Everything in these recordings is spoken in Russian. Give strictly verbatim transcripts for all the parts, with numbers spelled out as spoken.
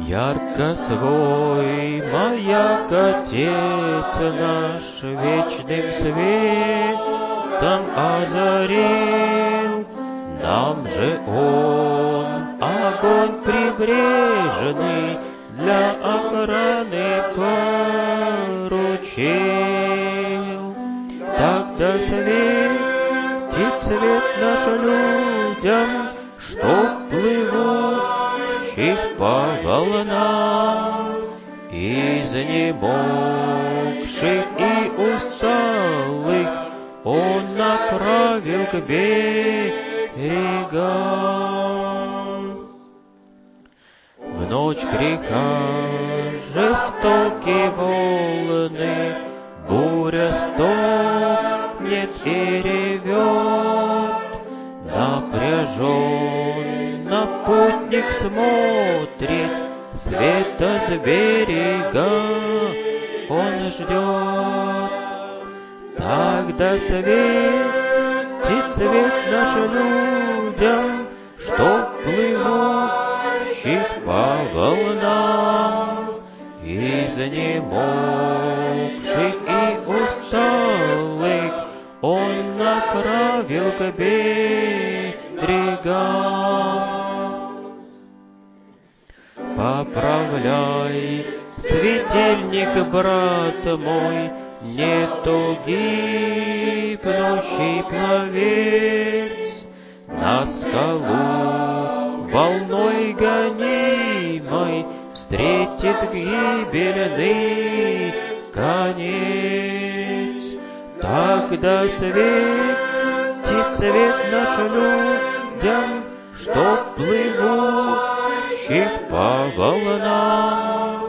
Ярко свой маяк Отец наш вечным светом озарил, нам же Он огонь прибрежный для охраны поручил. Тогда светит свет наш людям, что плывущих по волнам, изнемогших и усталых Он направил к берегам. В ночь греха жестокие волны, буря стонет и ревет, напряженно путник смотрит, света с берега он ждет. Тогда светит свет наш людям, что плывущих по волнам, изнемогших и усталых Он направил к берегам. Поправляй, светильник, брат мой, не то гибнущий пловец на скалу волной гонимой встретит гибельный конец. Тогда светит свет наш людям, что плывущих по волнам,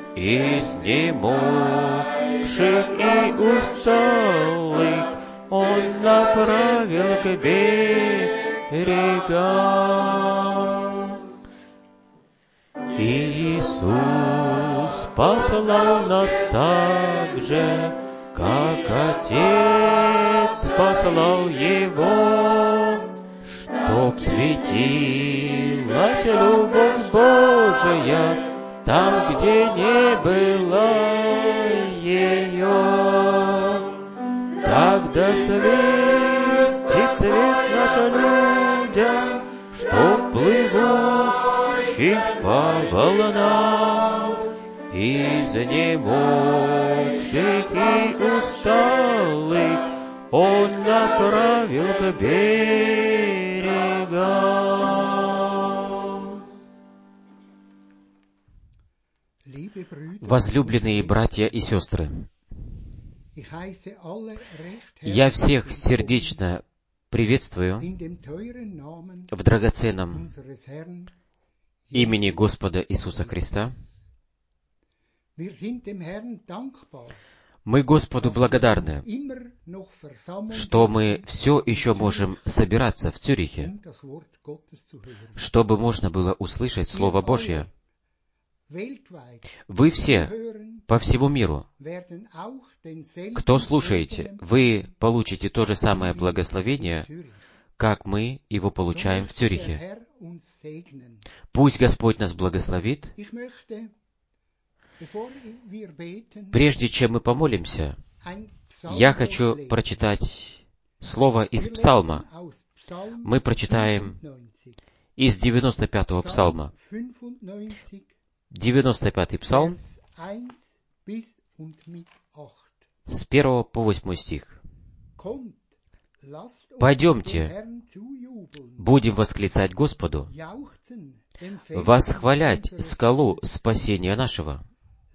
изнемогших и усталых Он направил к берегам. Иисус послал нас так же, как Отец послал Его, чтоб светилась любовь Божия там, где не было ее. Тогда светит свет наш людям, что плывущих по волнам, изнемогших и усталых Он направил к берегам. Возлюбленные братья и сестры, я всех сердечно приветствую в драгоценном имени Господа Иисуса Христа. Мы Господу благодарны, что мы все еще можем собираться в Цюрихе, чтобы можно было услышать Слово Божье. Вы все по всему миру, кто слушаете, вы получите то же самое благословение, как мы его получаем в Цюрихе. Пусть Господь нас благословит. Прежде чем мы помолимся, я хочу прочитать слово из Псалма. Мы прочитаем из девяносто пятого Псалма. девяносто пятый Псалм, с первого по восьмой стих. «Пойдемте, будем восклицать Господу, восхвалять скалу спасения нашего.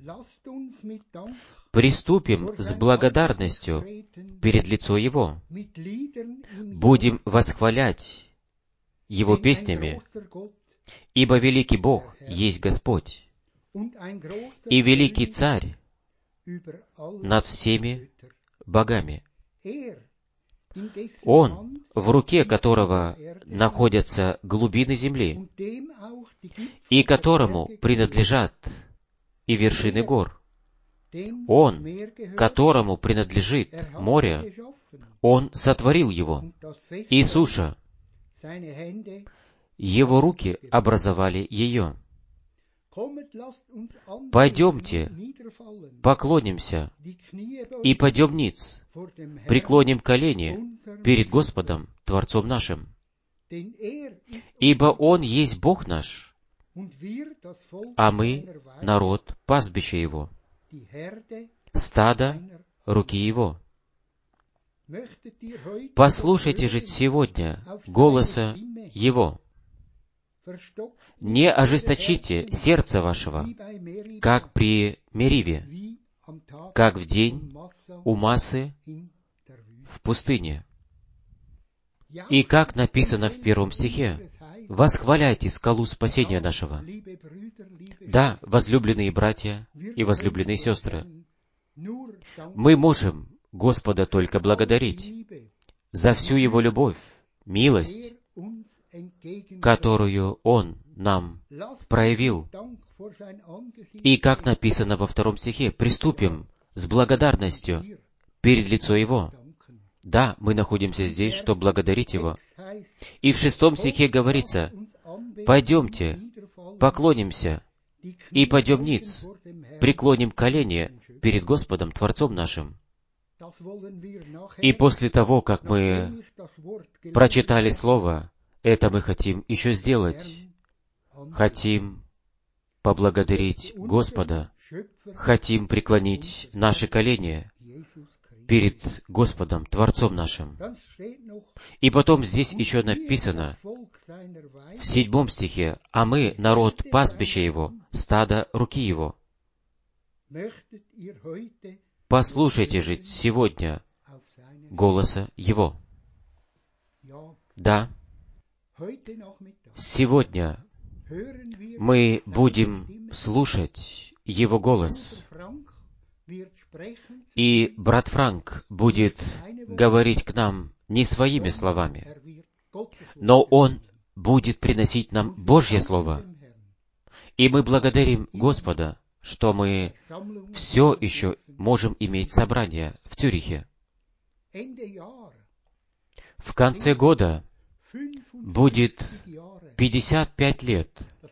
Приступим с благодарностью перед лицо Его. Будем восхвалять Его песнями, ибо великий Бог есть Господь, и великий Царь над всеми богами. Он, в руке которого находятся глубины земли, и которому принадлежат и вершины гор. Он, которому принадлежит море, Он сотворил его, и суша. Его руки образовали ее. Пойдемте, поклонимся и пойдем ниц, преклоним колени перед Господом, Творцом нашим. Ибо Он есть Бог наш, а мы — народ пастбища Его, стадо руки Его. Послушайте же сегодня голоса Его. Не ожесточите сердце вашего, как при Мериве, как в день у Массы в пустыне. И как написано в первом стихе, «Восхваляйте скалу спасения нашего». Да, возлюбленные братья и возлюбленные сестры, мы можем Господа только благодарить за всю Его любовь, милость, которую Он нам проявил. И как написано во втором стихе, приступим с благодарностью перед лицо Его. Да, мы находимся здесь, чтобы благодарить Его. И в шестом стихе говорится, «Пойдемте, поклонимся и пойдем ниц, преклоним колени перед Господом, Творцом нашим». И после того, как мы прочитали Слово, это мы хотим еще сделать. Хотим поблагодарить Господа, хотим преклонить наши колени перед Господом, Творцом нашим. И потом здесь еще написано в седьмом стихе, «А мы — народ пастбища Его, стадо руки Его». Послушайте же сегодня голоса Его. Да, сегодня мы будем слушать Его голос, и брат Франк будет говорить к нам не своими словами, но он будет приносить нам Божье Слово. И мы благодарим Господа, что мы все еще можем иметь собрание в Цюрихе. В конце года будет пятьдесят пять лет,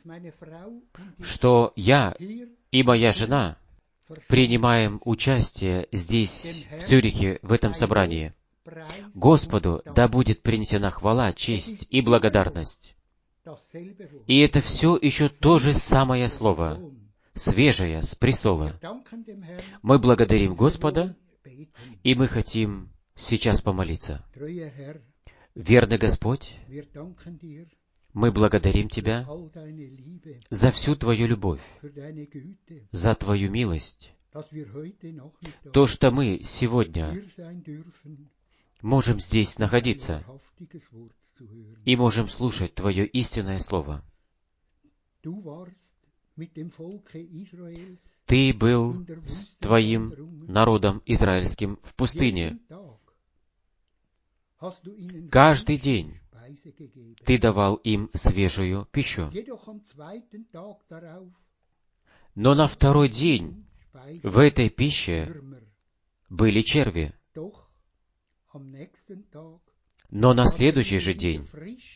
что я и моя жена принимаем участие здесь, в Цюрихе, в этом собрании. Господу да будет принесена хвала, честь и благодарность. И это все еще то же самое Слово, свежее, с престола. Мы благодарим Господа, и мы хотим сейчас помолиться. Верный Господь, мы благодарим Тебя за всю Твою любовь, за Твою милость, то, что мы сегодня можем здесь находиться и можем слушать Твое истинное Слово. Ты был с Твоим народом израильским в пустыне. Каждый день Ты давал им свежую пищу. Но на второй день в этой пище были черви. Но на следующий же день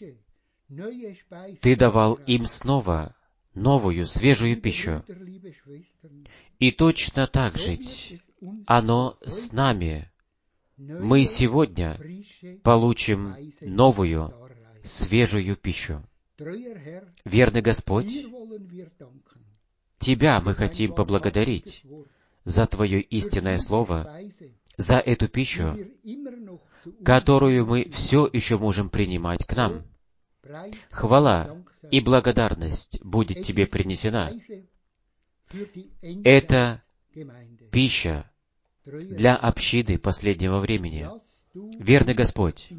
Ты давал им снова новую, свежую пищу. И точно так же оно с нами. Мы сегодня получим новую, свежую пищу. Верный Господь, Тебя мы хотим поблагодарить за Твое истинное Слово, за эту пищу, которую мы все еще можем принимать к нам. Хвала и благодарность будет Тебе принесена. Это пища для общины последнего времени. Верный Господь,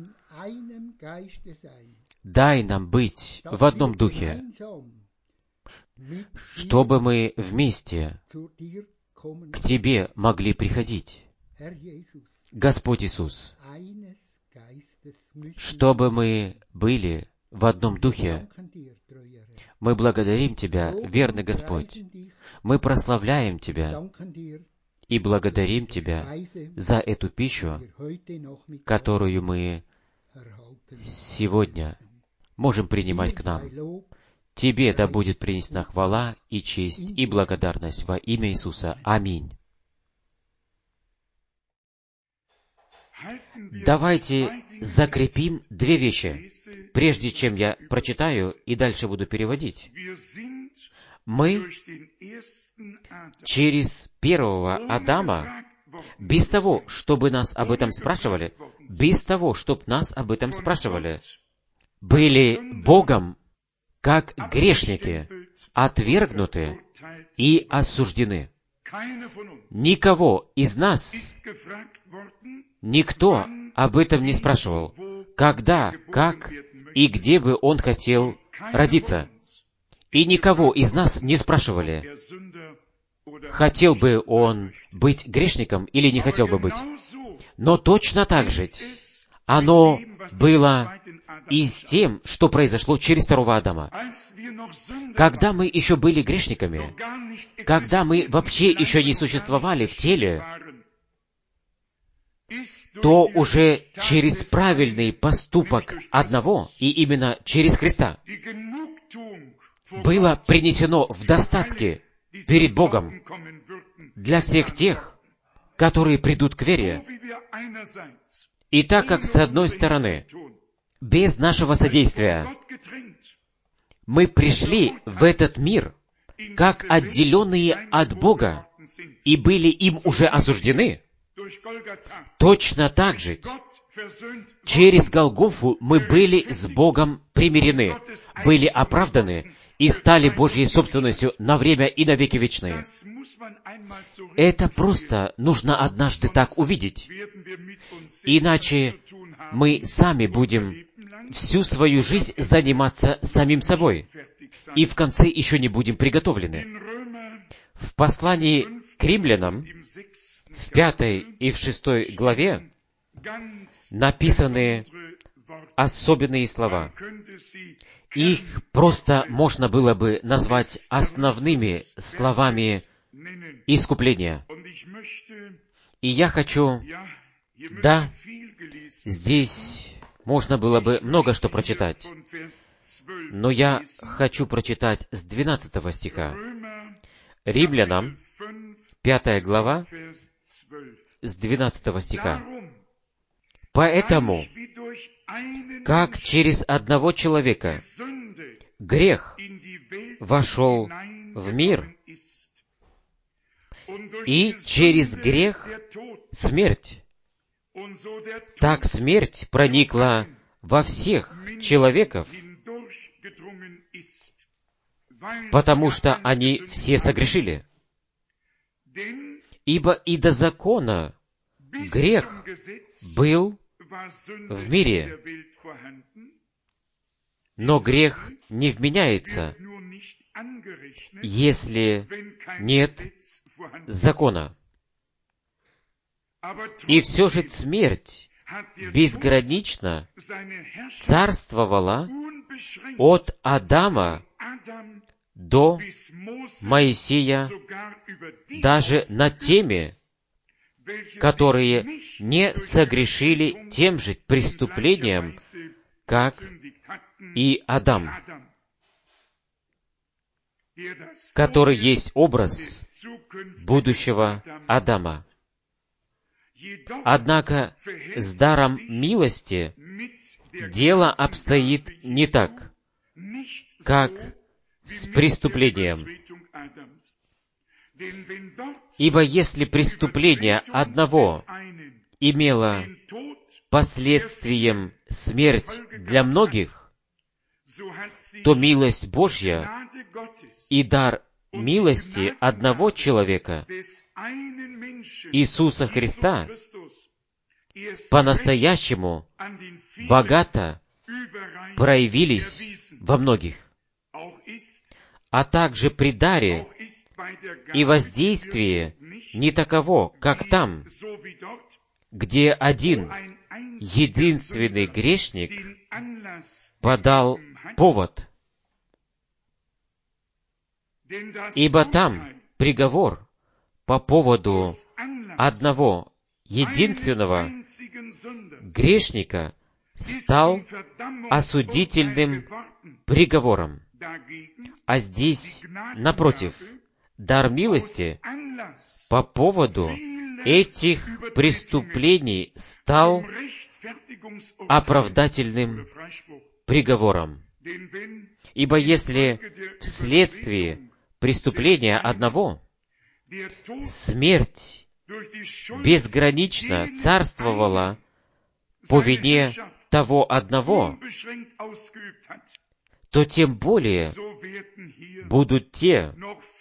дай нам быть в одном духе, чтобы мы вместе к Тебе могли приходить. Господь Иисус, чтобы мы были в одном духе. Мы благодарим Тебя, верный Господь. Мы прославляем Тебя и благодарим Тебя за эту пищу, которую мы сегодня можем принимать к нам. Тебе да будет принесена хвала и честь и благодарность во имя Иисуса. Аминь. Давайте закрепим две вещи, прежде чем я прочитаю и дальше буду переводить. Мы через первого Адама, без того, чтобы нас об этом спрашивали, без того, чтобы нас об этом спрашивали, были Богом как грешники, отвергнуты и осуждены. Никого из нас никто об этом не спрашивал, когда, как и где бы он хотел родиться. И никого из нас не спрашивали, хотел бы он быть грешником или не хотел бы быть. Но точно так же оно было и с тем, что произошло через второго Адама. Когда мы еще были грешниками, когда мы вообще еще не существовали в теле, то уже через правильный поступок одного, и именно через Христа, было принесено в достатке перед Богом для всех тех, которые придут к вере. И так как, с одной стороны, без нашего содействия мы пришли в этот мир, как отделенные от Бога, и были им уже осуждены, точно так же через Голгофу мы были с Богом примирены, были оправданы и стали Божьей собственностью на время и на веки вечные. Это просто нужно однажды так увидеть. Иначе мы сами будем всю свою жизнь заниматься самим собой, и в конце еще не будем приготовлены. В послании к римлянам, в пятой и в шестой главе, написаны особенные слова. Их просто можно было бы назвать основными словами искупления. И я хочу, да, здесь можно было бы много что прочитать, но я хочу прочитать с двенадцатого стиха. Римлянам, пятая глава, с двенадцатого стиха. «Поэтому, как через одного человека грех вошел в мир, и через грех смерть, так смерть проникла во всех человеков, потому что они все согрешили. Ибо и до закона грех был в мире, но грех не вменяется, если нет закона. И все же смерть безгранично царствовала от Адама до Моисея, даже над теми, которые не согрешили тем же преступлением, как и Адам, который есть образ будущего Адама. Однако с даром милости дело обстоит не так, как с преступлением. Ибо если преступление одного имело последствием смерть для многих, то милость Божья и дар милости одного человека, Иисуса Христа, по-настоящему богато проявились во многих. А также при даре и воздействии не таково, как там, где один единственный грешник подал повод. Ибо там приговор по поводу одного единственного грешника стал осудительным приговором. А здесь, напротив, дар милости по поводу этих преступлений стал оправдательным приговором. Ибо если вследствие преступления одного смерть безгранично царствовала по вине того одного, то тем более будут те,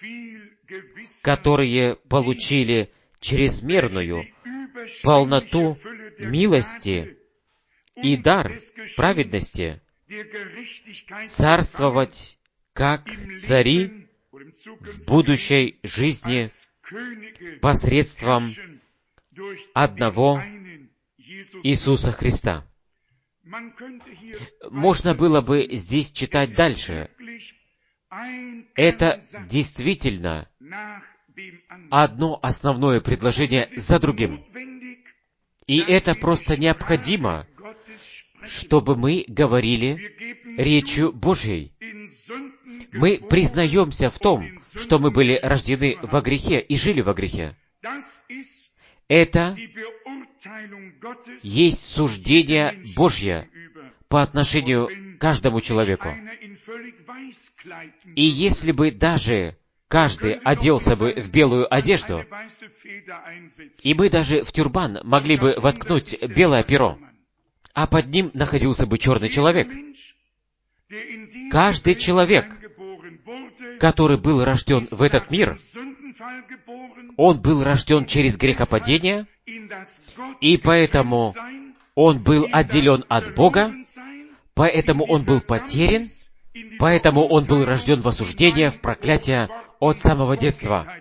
которые получили чрезмерную полноту милости и дар праведности, царствовать как цари в будущей жизни посредством одного Иисуса Христа. Можно было бы здесь читать дальше. Это действительно одно основное предложение за другим. И это просто необходимо, чтобы мы говорили речью Божьей. Мы признаемся в том, что мы были рождены во грехе и жили во грехе. Это есть суждение Божье по отношению к каждому человеку. И если бы даже каждый оделся бы в белую одежду, и мы даже в тюрбан могли бы воткнуть белое перо, а под ним находился бы черный человек. Каждый человек, который был рожден в этот мир, он был рожден через грехопадение, и поэтому он был отделен от Бога, поэтому он был потерян, поэтому он был рожден в осуждение, в проклятие от самого детства.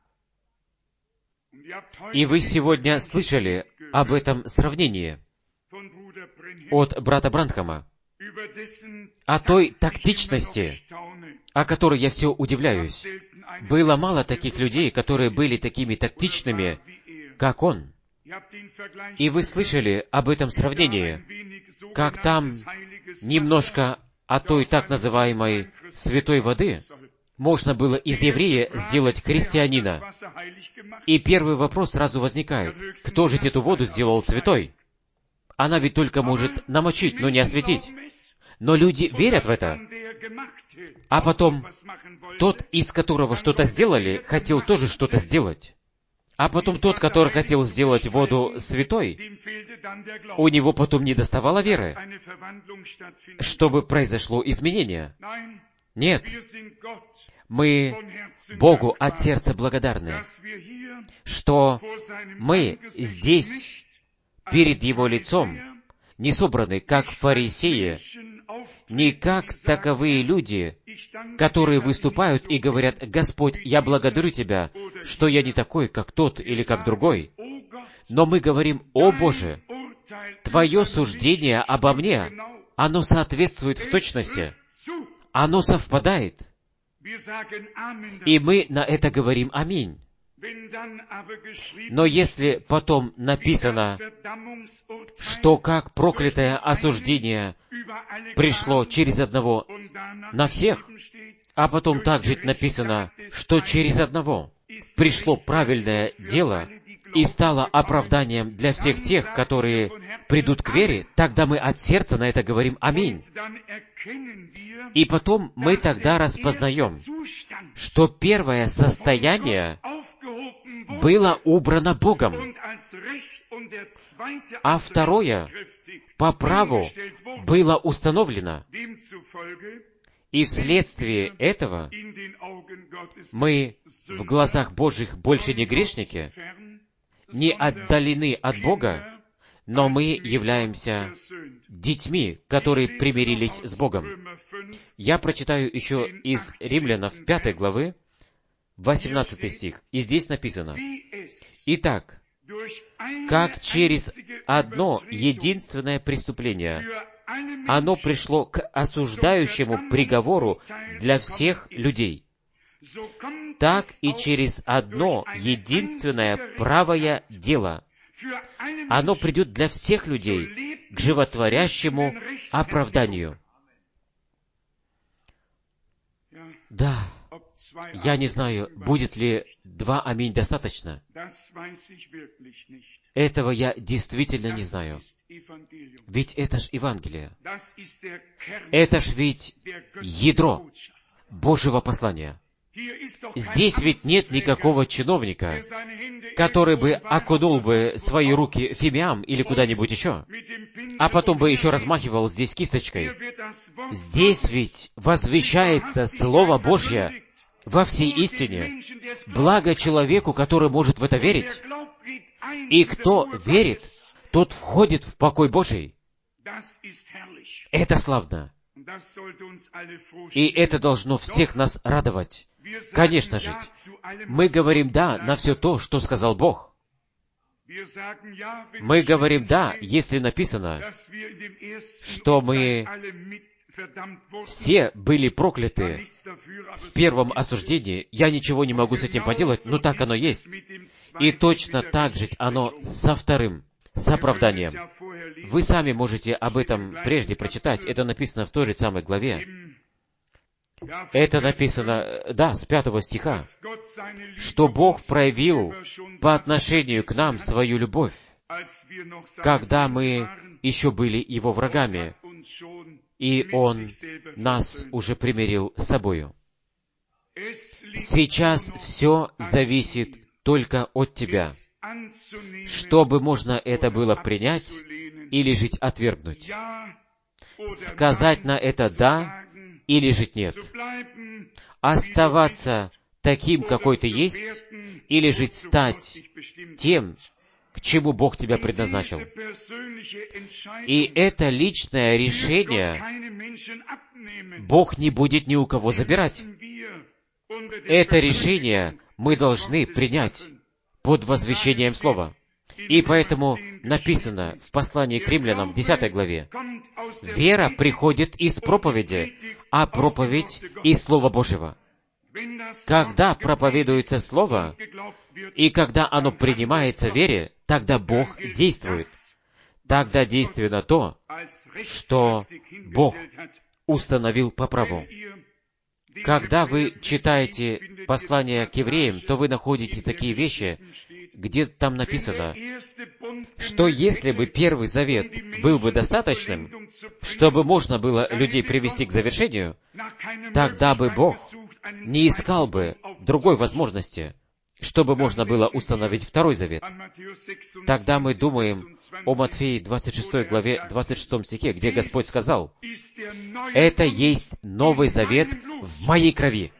И вы сегодня слышали об этом сравнении от брата Бранхама, о той тактичности, о которой я все удивляюсь. Было мало таких людей, которые были такими тактичными, как он. И вы слышали об этом сравнении, как там немножко о той так называемой святой воды можно было из еврея сделать христианина. И первый вопрос сразу возникает: кто же эту воду сделал святой? Она ведь только может намочить, но не осветить. Но люди верят в это. А потом тот, из которого что-то сделали, хотел тоже что-то сделать. А потом тот, который хотел сделать воду святой, у него потом не доставало веры, чтобы произошло изменение. Нет, мы Богу от сердца благодарны, что мы здесь, перед Его лицом, не собраны, как фарисеи, не как таковые люди, которые выступают и говорят: «Господь, я благодарю Тебя, что я не такой, как тот или как другой». Но мы говорим: «О Боже, Твое суждение обо мне, оно соответствует в точности, оно совпадает». И мы на это говорим «Аминь». Но если потом написано, что как проклятое осуждение пришло через одного на всех, а потом также написано, что через одного пришло правильное дело и стало оправданием для всех тех, которые придут к вере, тогда мы от сердца на это говорим «Аминь». И потом мы тогда распознаем, что первое состояние было убрано Богом, а второе по праву было установлено. И вследствие этого мы в глазах Божьих больше не грешники, не отдалены от Бога, но мы являемся детьми, которые примирились с Богом. Я прочитаю еще из Римлянов пятой главы, восемнадцатый стих, и здесь написано: «Итак, как через одно единственное преступление оно пришло к осуждающему приговору для всех людей, так и через одно единственное правое дело оно придет для всех людей к животворящему оправданию». Да, я не знаю, будет ли два аминь достаточно. Этого я действительно не знаю. Ведь это ж Евангелие. Это ж ведь ядро Божьего послания. Здесь ведь нет никакого чиновника, который бы окунул бы свои руки фимиам или куда-нибудь еще, а потом бы еще размахивал здесь кисточкой. Здесь ведь возвещается Слово Божье во всей истине. Благо человеку, который может в это верить. И кто верит, тот входит в покой Божий. Это славно. И это должно всех нас радовать. Конечно же, мы говорим «да» на все то, что сказал Бог. Мы говорим «да», если написано, что мы все были прокляты в первом осуждении. Я ничего не могу с этим поделать, но так оно есть. И точно так же оно со вторым, с оправданием. Вы сами можете об этом прежде прочитать. Это написано в той же самой главе. Это написано, да, с пятого стиха, что Бог проявил по отношению к нам свою любовь, когда мы еще были Его врагами, и Он нас уже примирил с собою. Сейчас все зависит только от тебя, чтобы можно это было принять или жить отвергнуть. Сказать на это «да» или жить «нет». Оставаться таким, какой ты есть, или жить стать тем, к чему Бог тебя предназначил. И это личное решение Бог не будет ни у кого забирать. Это решение мы должны принять под возвещением Слова. И поэтому написано в послании к римлянам в десятой главе, «Вера приходит из проповеди, а проповедь из Слова Божьего». Когда проповедуется Слово, и когда оно принимается в вере, тогда Бог действует. Тогда действенно то, что Бог установил по праву. Когда вы читаете послание к евреям, то вы находите такие вещи, где там написано, что если бы Первый Завет был бы достаточным, чтобы можно было людей привести к завершению, тогда бы Бог не искал бы другой возможности, чтобы можно было установить Второй Завет. Тогда мы думаем о Матфеи двадцать шестой главе, двадцать шестом стихе, где Господь сказал, «Это есть Новый Завет в моей крови».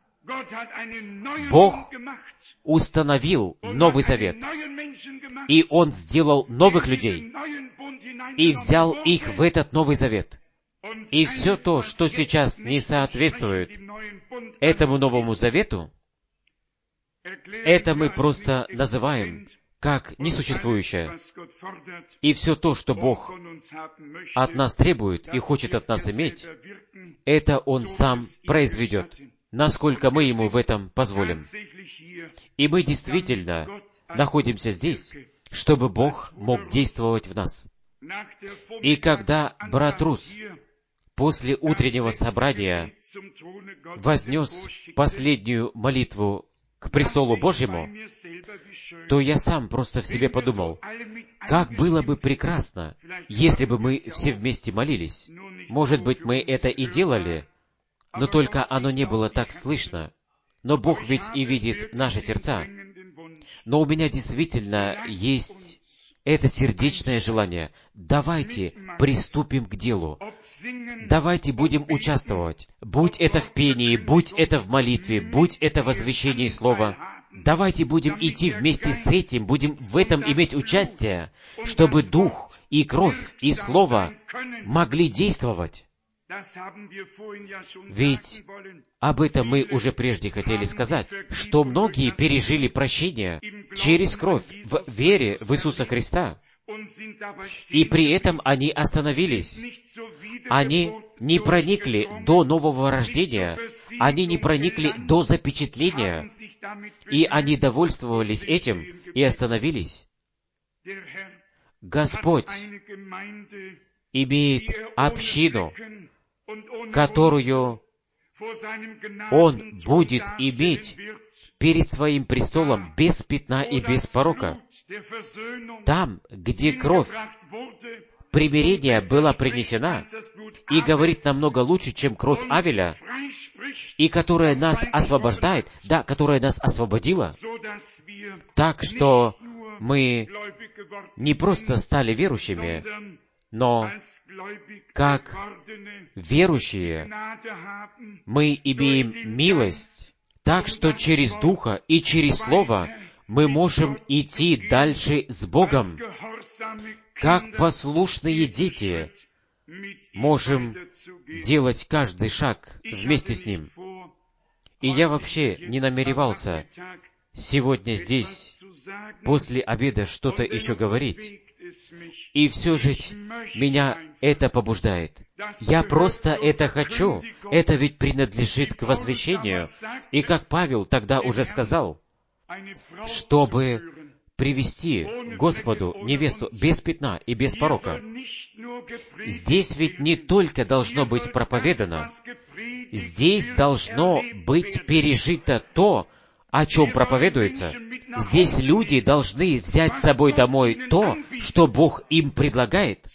Бог установил Новый Завет, и Он сделал новых людей, и взял их в этот Новый Завет. И все то, что сейчас не соответствует этому Новому Завету, это мы просто называем как несуществующее. И все то, что Бог от нас требует и хочет от нас иметь, это Он Сам произведет, насколько мы Ему в этом позволим. И мы действительно находимся здесь, чтобы Бог мог действовать в нас. И когда брат Рус после утреннего собрания вознес последнюю молитву к престолу Божьему, то я сам просто в себе подумал, как было бы прекрасно, если бы мы все вместе молились. Может быть, мы это и делали, но только оно не было так слышно. Но Бог ведь и видит наши сердца. Но у меня действительно есть это сердечное желание. Давайте приступим к делу. Давайте будем участвовать. Будь это в пении, будь это в молитве, будь это в возвещении Слова. Давайте будем идти вместе с этим, будем в этом иметь участие, чтобы Дух и кровь и Слово могли действовать. Ведь об этом мы уже прежде хотели сказать, что многие пережили прощение через кровь в вере в Иисуса Христа, и при этом они остановились. Они не проникли до нового рождения, они не проникли до запечатления, и они довольствовались этим и остановились. Господь имеет общину, которую Он будет иметь перед Своим престолом без пятна и без порока. Там, где кровь примирения была принесена, и говорит намного лучше, чем кровь Авеля, и которая нас освобождает, да, которая нас освободила, так что мы не просто стали верующими, но как верующие мы имеем милость, так что через Духа и через Слово мы можем идти дальше с Богом. Как послушные дети можем делать каждый шаг вместе с Ним. И я вообще не намеревался сегодня здесь, после обеда, что-то еще говорить. И все же меня это побуждает. Я просто это хочу. Это ведь принадлежит к возвещению. И как Павел тогда уже сказал, чтобы привести Господу невесту без пятна и без порока. Здесь ведь не только должно быть проповедано, здесь должно быть пережито то, о чем проповедуется. Здесь люди должны взять с собой домой то, что Бог им предлагает.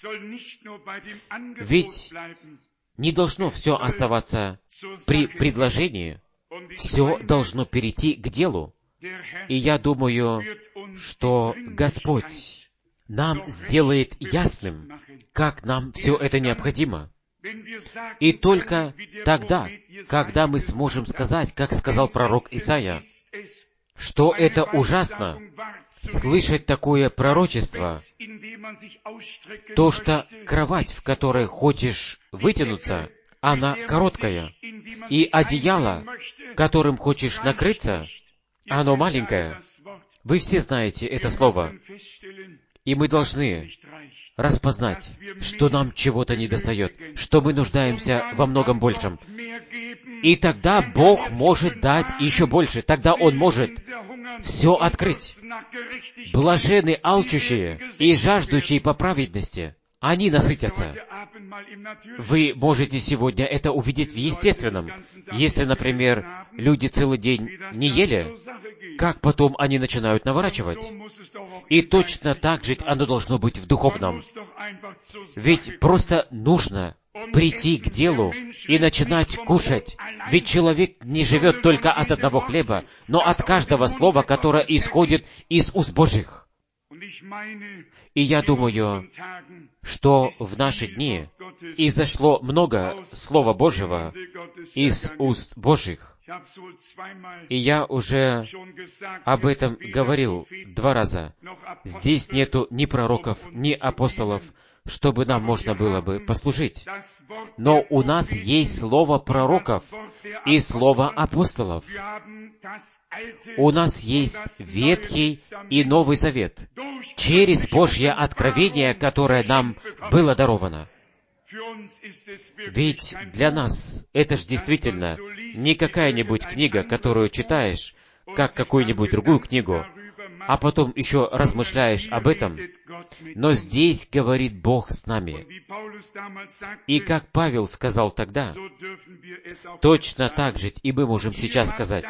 Ведь не должно все оставаться при предложении. Все должно перейти к делу. И я думаю, что Господь нам сделает ясным, как нам все это необходимо. И только тогда, когда мы сможем сказать, как сказал пророк Исаия, что это ужасно, слышать такое пророчество, то, что кровать, в которой хочешь вытянуться, она короткая, и одеяло, которым хочешь накрыться, оно маленькое. Вы все знаете это слово. И мы должны распознать, что нам чего-то недостает, что мы нуждаемся во многом большем. И тогда Бог может дать еще больше. Тогда Он может все открыть. Блаженны алчущие и жаждущие по праведности. Они насытятся. Вы можете сегодня это увидеть в естественном. Если, например, люди целый день не ели, как потом они начинают наворачивать? И точно так же оно должно быть в духовном. Ведь просто нужно прийти к делу и начинать кушать. Ведь человек не живет только от одного хлеба, но от каждого слова, которое исходит из уст Божьих. И я думаю, что в наши дни изошло много Слова Божьего из уст Божьих. И я уже об этом говорил два раза. Здесь нету ни пророков, ни апостолов, чтобы нам можно было бы послужить. Но у нас есть слово пророков и слово апостолов. У нас есть Ветхий и Новый Завет через Божье откровение, которое нам было даровано. Ведь для нас это же действительно не какая-нибудь книга, которую читаешь, как какую-нибудь другую книгу, а потом еще размышляешь об этом. Но здесь говорит Бог с нами. И как Павел сказал тогда, точно так же и мы можем сейчас сказать.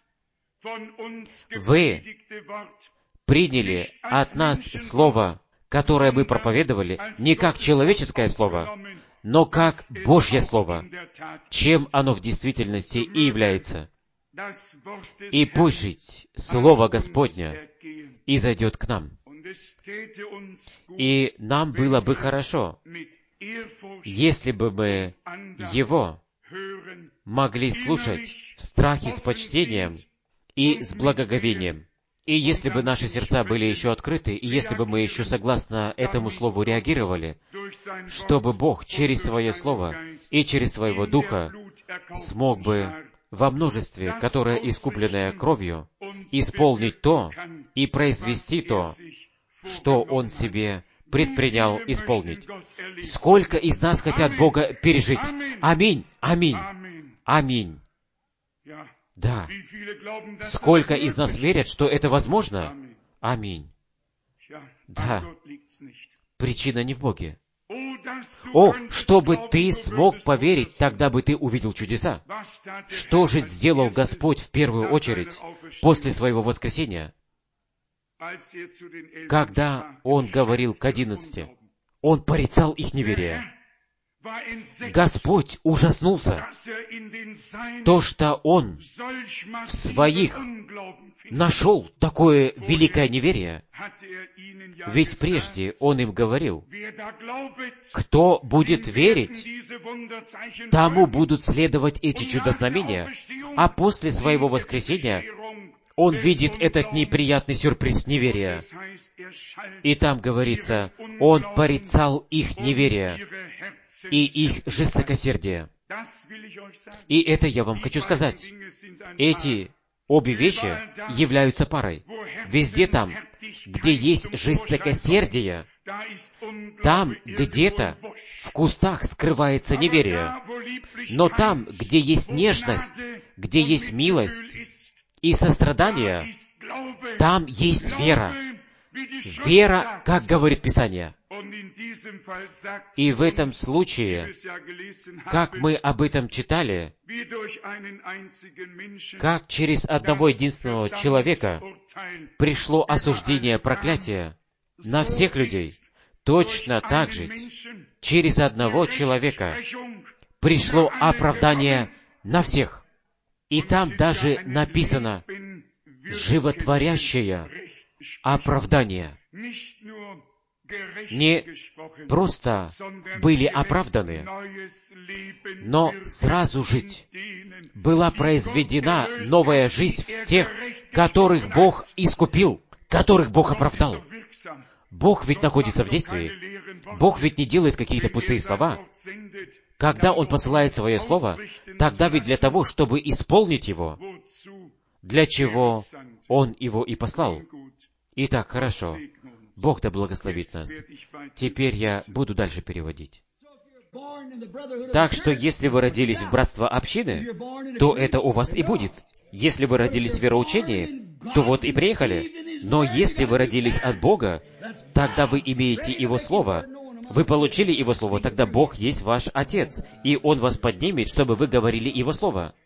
Вы приняли от нас слово, которое мы проповедовали, не как человеческое слово, но как Божье слово, чем оно в действительности и является. И пусть жить Слово Господня и зайдет к нам. И нам было бы хорошо, если бы мы Его могли слушать в страхе с почтением и с благоговением. И если бы наши сердца были еще открыты, и если бы мы еще согласно этому Слову реагировали, чтобы Бог через Свое Слово и через Своего Духа смог бы во множестве, которое искупленное кровью, исполнить то и произвести то, что Он себе предпринял исполнить. Сколько из нас хотят Бога пережить? Аминь, аминь, аминь. Да. Сколько из нас верят, что это возможно? Аминь. Да. Причина не в Боге. О, чтобы ты смог поверить, тогда бы ты увидел чудеса. Что же сделал Господь в первую очередь после своего воскресения? Когда Он говорил к одиннадцати, Он порицал их неверие. Господь ужаснулся, то, что Он в своих нашел такое великое неверие. Ведь прежде Он им говорил, кто будет верить, тому будут следовать эти чудо-знамения, а после своего воскресения Он видит этот неприятный сюрприз неверия. И там говорится, Он порицал их неверие и их жестокосердие. И это я вам хочу сказать. Эти обе вещи являются парой. Везде там, где есть жестокосердие, там где-то в кустах скрывается неверие. Но там, где есть нежность, где есть милость и сострадание, там есть вера. Вера, как говорит Писание. И в этом случае, как мы об этом читали, как через одного единственного человека пришло осуждение проклятия на всех людей, точно так же через одного человека пришло оправдание на всех. И там даже написано «животворящее оправдание». Не просто были оправданы, но сразу же была произведена новая жизнь в тех, которых Бог искупил, которых Бог оправдал. Бог ведь находится в действии. Бог ведь не делает какие-то пустые слова. Когда Он посылает Свое Слово, тогда ведь для того, чтобы исполнить его, для чего Он его и послал. Итак, хорошо. Бог да благословит нас. Теперь я буду дальше переводить. Так что, если вы родились в братство общины, то это у вас и будет. Если вы родились в вероучении, то вот и приехали. Но если вы родились от Бога, тогда вы имеете Его Слово. Вы получили Его Слово, тогда Бог есть ваш Отец, и Он вас поднимет, чтобы вы говорили Его Слово.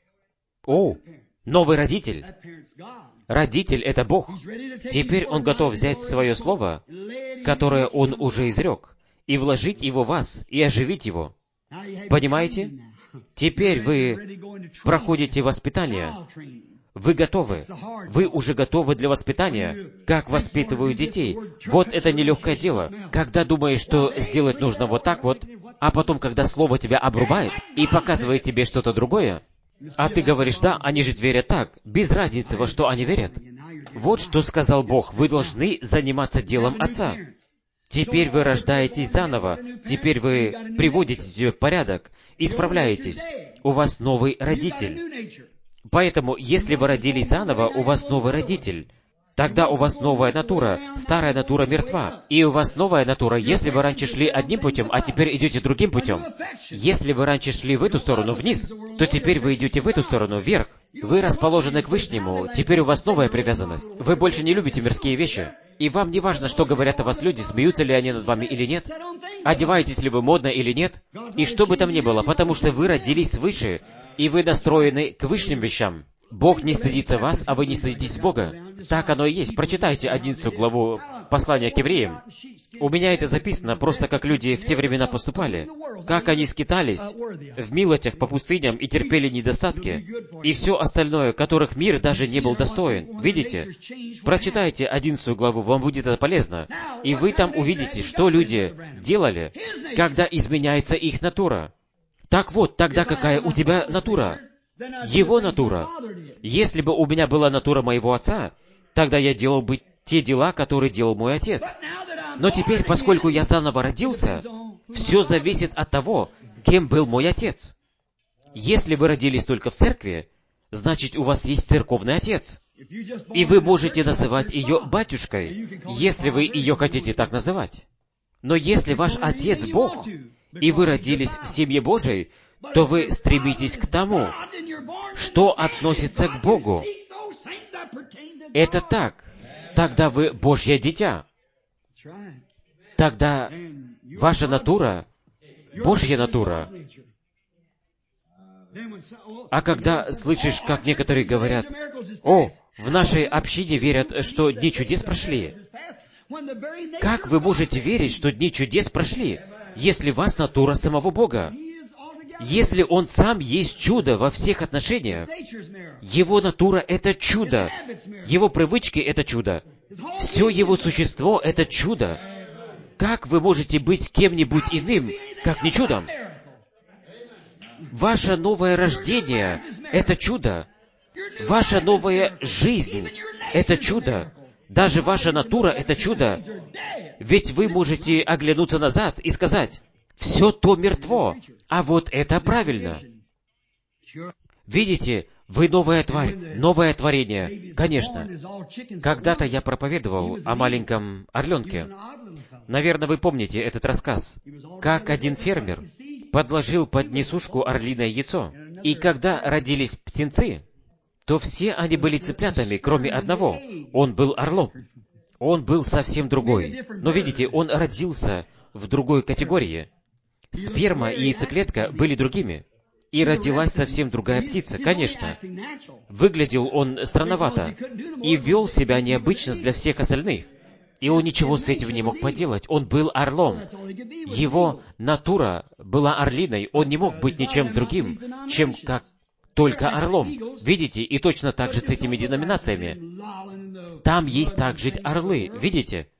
О, новый родитель. Родитель — это Бог. Теперь Он готов взять свое слово, которое Он уже изрек, и вложить его в вас, и оживить его. Понимаете? Теперь вы проходите воспитание. Вы готовы. Вы уже готовы для воспитания, как воспитывают детей. Вот это нелегкое дело. Когда думаешь, что сделать нужно вот так вот, а потом, когда слово тебя обрубает и показывает тебе что-то другое, а ты говоришь, да, они же верят так, без разницы, во что они верят. Вот что сказал Бог, вы должны заниматься делом Отца. Теперь вы рождаетесь заново, теперь вы приводите себя в порядок, исправляетесь. У вас новый родитель. Поэтому, если вы родились заново, у вас новый родитель. Тогда у вас новая натура, старая натура мертва. И у вас новая натура, если вы раньше шли одним путем, а теперь идете другим путем. Если вы раньше шли в эту сторону вниз, то теперь вы идете в эту сторону вверх. Вы расположены к Вышнему, теперь у вас новая привязанность. Вы больше не любите мирские вещи. И вам не важно, что говорят о вас люди, смеются ли они над вами или нет, одеваетесь ли вы модно или нет, и что бы там ни было, потому что вы родились свыше, и вы настроены к высшим вещам. Бог не стыдится вас, а вы не стыдитесь Бога. Так оно и есть. Прочитайте одиннадцатую главу послания к евреям. У меня это записано, просто как люди в те времена поступали. Как они скитались в милотях по пустыням и терпели недостатки, и все остальное, которых мир даже не был достоин. Видите? Прочитайте одиннадцатую главу, вам будет это полезно. И вы там увидите, что люди делали, когда изменяется их натура. Так вот, тогда какая у тебя натура? Его натура. Если бы у меня была натура моего отца, тогда я делал бы те дела, которые делал мой отец. Но теперь, поскольку я заново родился, все зависит от того, кем был мой отец. Если вы родились только в церкви, значит, у вас есть церковный отец. И вы можете называть ее батюшкой, если вы ее хотите так называть. Но если ваш отец Бог, и вы родились в семье Божией, то вы стремитесь к тому, что относится к Богу. Это так. Тогда вы Божье дитя. Тогда Ваша натура — Божья натура. А когда слышишь, как некоторые говорят: «О, в нашей общине верят, что дни чудес прошли». Как вы можете верить, что дни чудес прошли, если вас натура самого Бога? Если Он сам есть чудо во всех отношениях, Его натура — это чудо, Его привычки — это чудо, все Его существо — это чудо. Как вы можете быть кем-нибудь иным, как не чудом? Ваше новое рождение — это чудо. Ваша новая жизнь — это чудо. Даже ваша натура — это чудо. Ведь вы можете оглянуться назад и сказать: «Все то мертво, а вот это правильно». Видите, вы новая тварь, новое творение. Конечно. Когда-то я проповедовал о маленьком орленке. Наверное, вы помните этот рассказ. Как один фермер подложил под несушку орлиное яйцо. И когда родились птенцы, то все они были цыплятами, кроме одного. Он был орлом. Он был совсем другой. Но видите, он родился в другой категории. Сперма и яйцеклетка были другими. И родилась совсем другая птица, конечно. Выглядел он странновато и вел себя необычно для всех остальных. И он ничего с этим не мог поделать. Он был орлом. Его натура была орлиной. Он не мог быть ничем другим, чем как только орлом. Видите? И точно так же с этими деноминациями. Там есть также орлы, видите?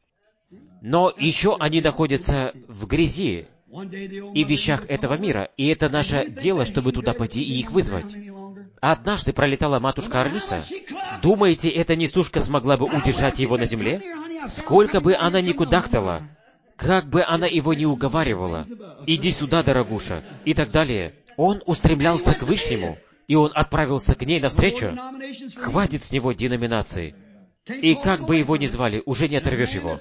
Но еще они находятся в грязи и вещах этого мира. И это наше дело, чтобы туда пойти и их вызвать. Однажды пролетала матушка-орлица. Думаете, эта несушка смогла бы удержать его на земле? Сколько бы она ни кудахтала, как бы она его ни уговаривала: «Иди сюда, дорогуша», и так далее, он устремлялся к Вышнему, и он отправился к ней навстречу. Хватит с него деноминаций. И как бы его ни звали, уже не оторвешь его.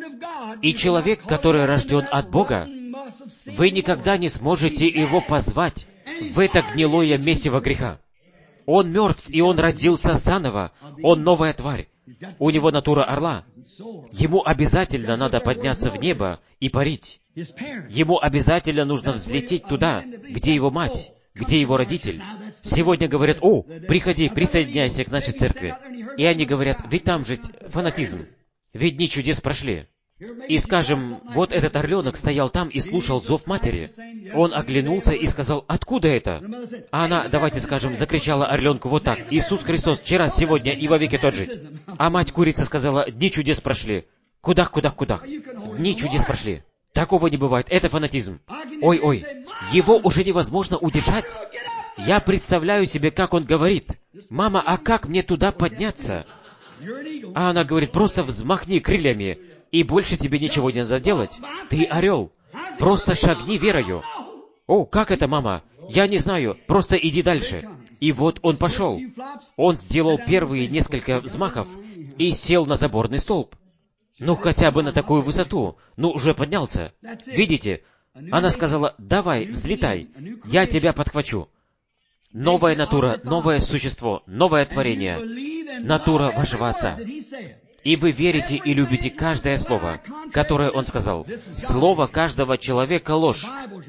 И человек, который рожден от Бога, вы никогда не сможете его позвать в это гнилое месиво греха. Он мертв, и он родился заново. Он новая тварь. У него натура орла. Ему обязательно надо подняться в небо и парить. Ему обязательно нужно взлететь туда, где его мать, где его родитель. Сегодня говорят: «О, приходи, присоединяйся к нашей церкви». И они говорят: «Ведь там же фанатизм, ведь дни чудес прошли». И, скажем, вот этот орленок стоял там и слушал зов матери. Он оглянулся и сказал: «Откуда это?» А она, давайте скажем, закричала орленку вот так: «Иисус Христос вчера, сегодня и во веки тот же». А мать-курица сказала: «Дни чудес прошли». Кудах, кудах, кудах. Дни чудес прошли. Такого не бывает. Это фанатизм. Ой-ой, его уже невозможно удержать. Я представляю себе, как он говорит: «Мама, а как мне туда подняться?» А она говорит: «Просто взмахни крыльями, и больше тебе ничего не надо делать. Ты орел. Просто шагни верою». «О, как это, мама? Я не знаю. Просто иди дальше». И вот он пошел. Он сделал первые несколько взмахов и сел на заборный столб. Ну, хотя бы на такую высоту. Ну, уже поднялся. Видите? Она сказала: «Давай, взлетай. Я тебя подхвачу». Новая натура, новое существо, новое творение. Натура вашего Отца. И вы верите и любите каждое слово, которое Он сказал. Слово каждого человека — ложь.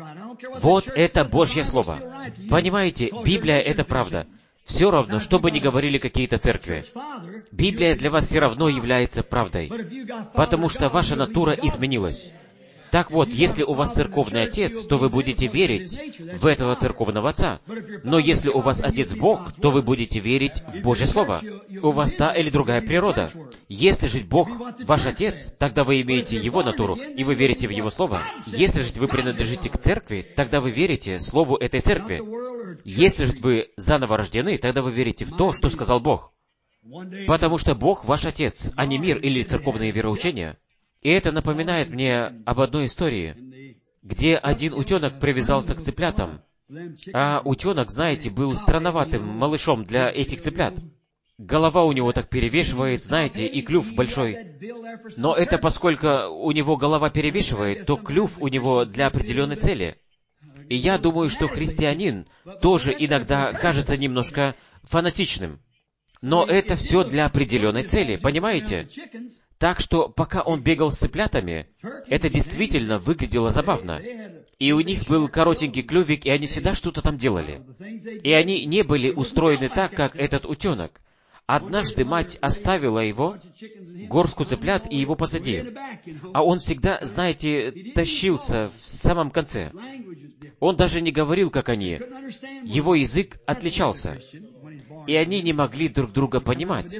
Вот это Божье Слово. Понимаете, Библия — это правда. Все равно, что бы ни говорили какие-то церкви. Библия для вас все равно является правдой, потому что ваша натура изменилась. Так вот, если у вас церковный отец, то вы будете верить в этого церковного отца. Но если у вас отец Бог, то вы будете верить в Божье Слово. У вас та или другая природа. Если же Бог ваш отец, тогда вы имеете Его натуру, и вы верите в Его Слово. Если же вы принадлежите к церкви, тогда вы верите Слову этой церкви. Если же вы заново рождены, тогда вы верите в то, что сказал Бог. Потому что Бог ваш отец, а не мир или церковные вероучения. И это напоминает мне об одной истории, где один утенок привязался к цыплятам. А утенок, знаете, был странноватым малышом для этих цыплят. Голова у него так перевешивает, знаете, и клюв большой. Но это поскольку у него голова перевешивает, то клюв у него для определенной цели. И я думаю, что христианин тоже иногда кажется немножко фанатичным. Но это все для определенной цели, понимаете? Так что, пока он бегал с цыплятами, это действительно выглядело забавно. И у них был коротенький клювик, и они всегда что-то там делали. И они не были устроены так, как этот утенок. Однажды мать оставила его, горстку цыплят, и его позади. А он всегда, знаете, тащился в самом конце. Он даже не говорил, как они. Его язык отличался. И они не могли друг друга понимать.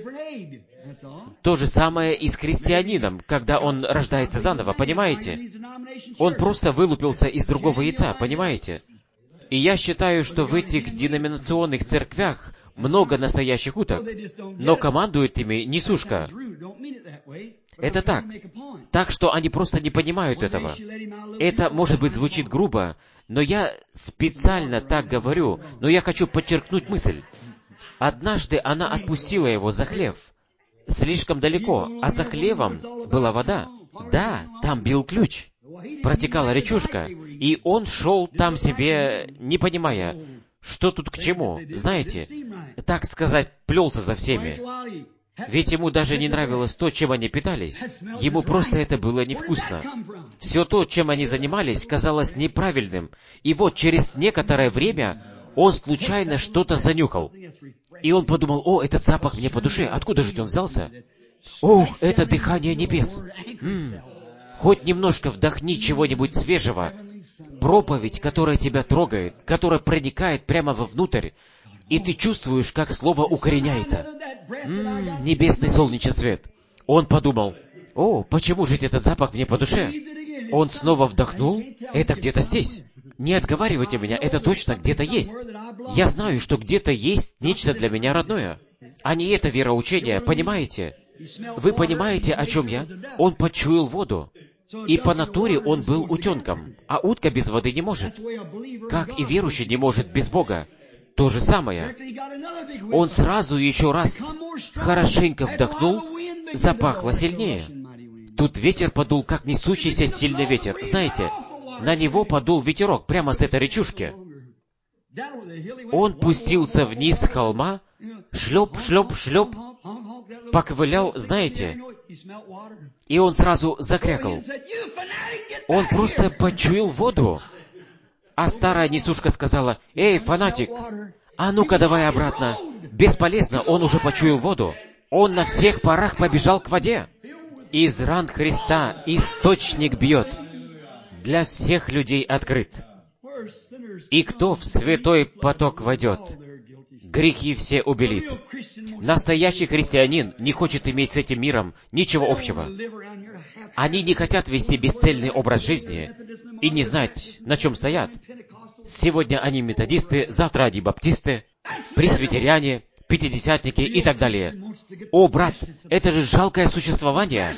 То же самое и с христианином, когда он рождается заново, понимаете? Он просто вылупился из другого яйца, понимаете? И я считаю, что в этих деноминационных церквях много настоящих уток, но командует ими несушка. Это так. Так что они просто не понимают этого. Это, может быть, звучит грубо, но я специально так говорю, но я хочу подчеркнуть мысль. Однажды она отпустила его за хлев. Слишком далеко, а за хлевом была вода. Да, там бил ключ. Протекала речушка, и он шел там себе, не понимая, что тут к чему, знаете, так сказать, плелся за всеми. Ведь ему даже не нравилось то, чем они питались. Ему просто это было невкусно. Все то, чем они занимались, казалось неправильным. И вот через некоторое время он случайно что-то занюхал. И он подумал: о, этот запах мне по душе, откуда же он взялся? О, это дыхание небес. М-м. Хоть немножко вдохни чего-нибудь свежего. Проповедь, которая тебя трогает, которая проникает прямо вовнутрь, и ты чувствуешь, как слово укореняется. М-м, небесный солнечный свет. Он подумал: о, почему же этот запах мне по душе? Он снова вдохнул. Это где-то здесь. Не отговаривайте меня, это точно где-то есть. Я знаю, что где-то есть нечто для меня родное. А не это вероучение, понимаете? Вы понимаете, о чем я? Он почуял воду. И по натуре он был утенком, а утка без воды не может. Как и верующий не может без Бога. То же самое. Он сразу еще раз хорошенько вдохнул, запахло сильнее. Тут ветер подул, как несущийся сильный ветер. Знаете, на него подул ветерок прямо с этой речушки. Он пустился вниз с холма, шлеп, шлеп, шлеп, поковылял, знаете, и он сразу закрякал. Он просто почуял воду. А старая несушка сказала: «Эй, фанатик, а ну-ка давай обратно». Бесполезно, он уже почуял воду. Он на всех парах побежал к воде. Из ран Христа источник бьет. Для всех людей открыт. И кто в святой поток войдет, грехи все убелит. Настоящий христианин не хочет иметь с этим миром ничего общего. Они не хотят вести бесцельный образ жизни и не знать, на чем стоят. Сегодня они методисты, завтра они баптисты, пресвитеряне, пятидесятники и так далее. О, брат, это же жалкое существование.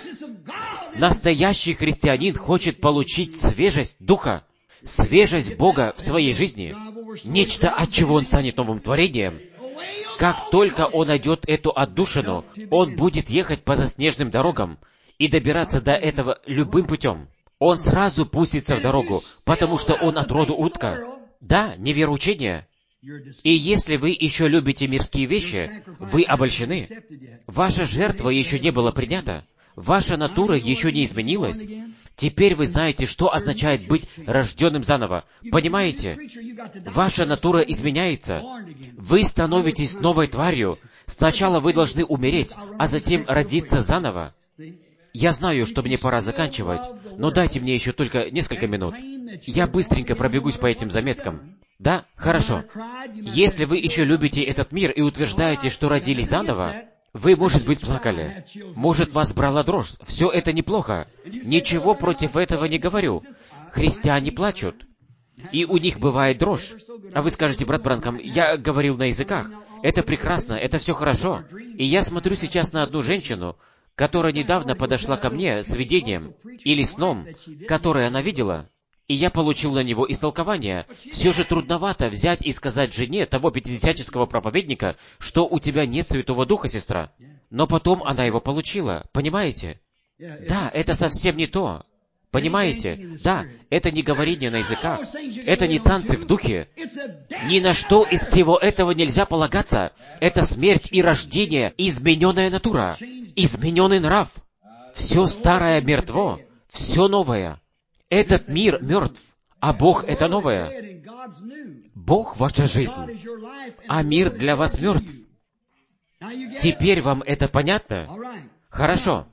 Настоящий христианин хочет получить свежесть духа, свежесть Бога в своей жизни, нечто, от чего он станет новым творением. Как только он найдет эту отдушину, он будет ехать по заснеженным дорогам и добираться до этого любым путем. Он сразу пустится в дорогу, потому что он от роду утка. Да, не вероучение. И если вы еще любите мирские вещи, вы обольщены. Ваша жертва еще не была принята. Ваша натура еще не изменилась. Теперь вы знаете, что означает быть рожденным заново. Понимаете? Ваша натура изменяется. Вы становитесь новой тварью. Сначала вы должны умереть, а затем родиться заново. Я знаю, что мне пора заканчивать, но дайте мне еще только несколько минут. Я быстренько пробегусь по этим заметкам. Да? Хорошо. Если вы еще любите этот мир и утверждаете, что родились заново, вы, может быть, плакали. Может, вас брала дрожь. Все это неплохо. Ничего против этого не говорю. Христиане плачут. И у них бывает дрожь. А вы скажете: брат Бранхам, я говорил на языках. Это прекрасно, это все хорошо. И я смотрю сейчас на одну женщину, которая недавно подошла ко мне с видением или сном, которое она видела, и я получил на него истолкование. Все же трудновато взять и сказать жене того пятидесятнического проповедника, что у тебя нет Святого Духа, сестра. Но потом она его получила, понимаете? Да, это совсем не то. Понимаете? Да, это не говорение на языках. Это не танцы в духе. Ни на что из всего этого нельзя полагаться. Это смерть и рождение, измененная натура, измененный нрав. Все старое мертво, все новое. Этот мир мертв, а Бог — это новое. Бог — ваша жизнь, а мир для вас мертв. Теперь вам это понятно? Хорошо.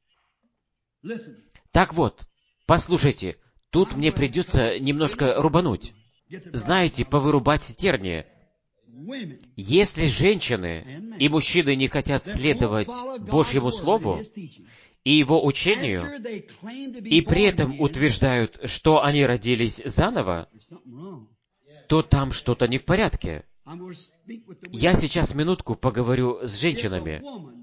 Так вот, послушайте, тут мне придется немножко рубануть. Знаете, повырубать терния. Если женщины и мужчины не хотят следовать Божьему Слову и Его учению, и при этом утверждают, что они родились заново, то там что-то не в порядке. Я сейчас минутку поговорю с женщинами.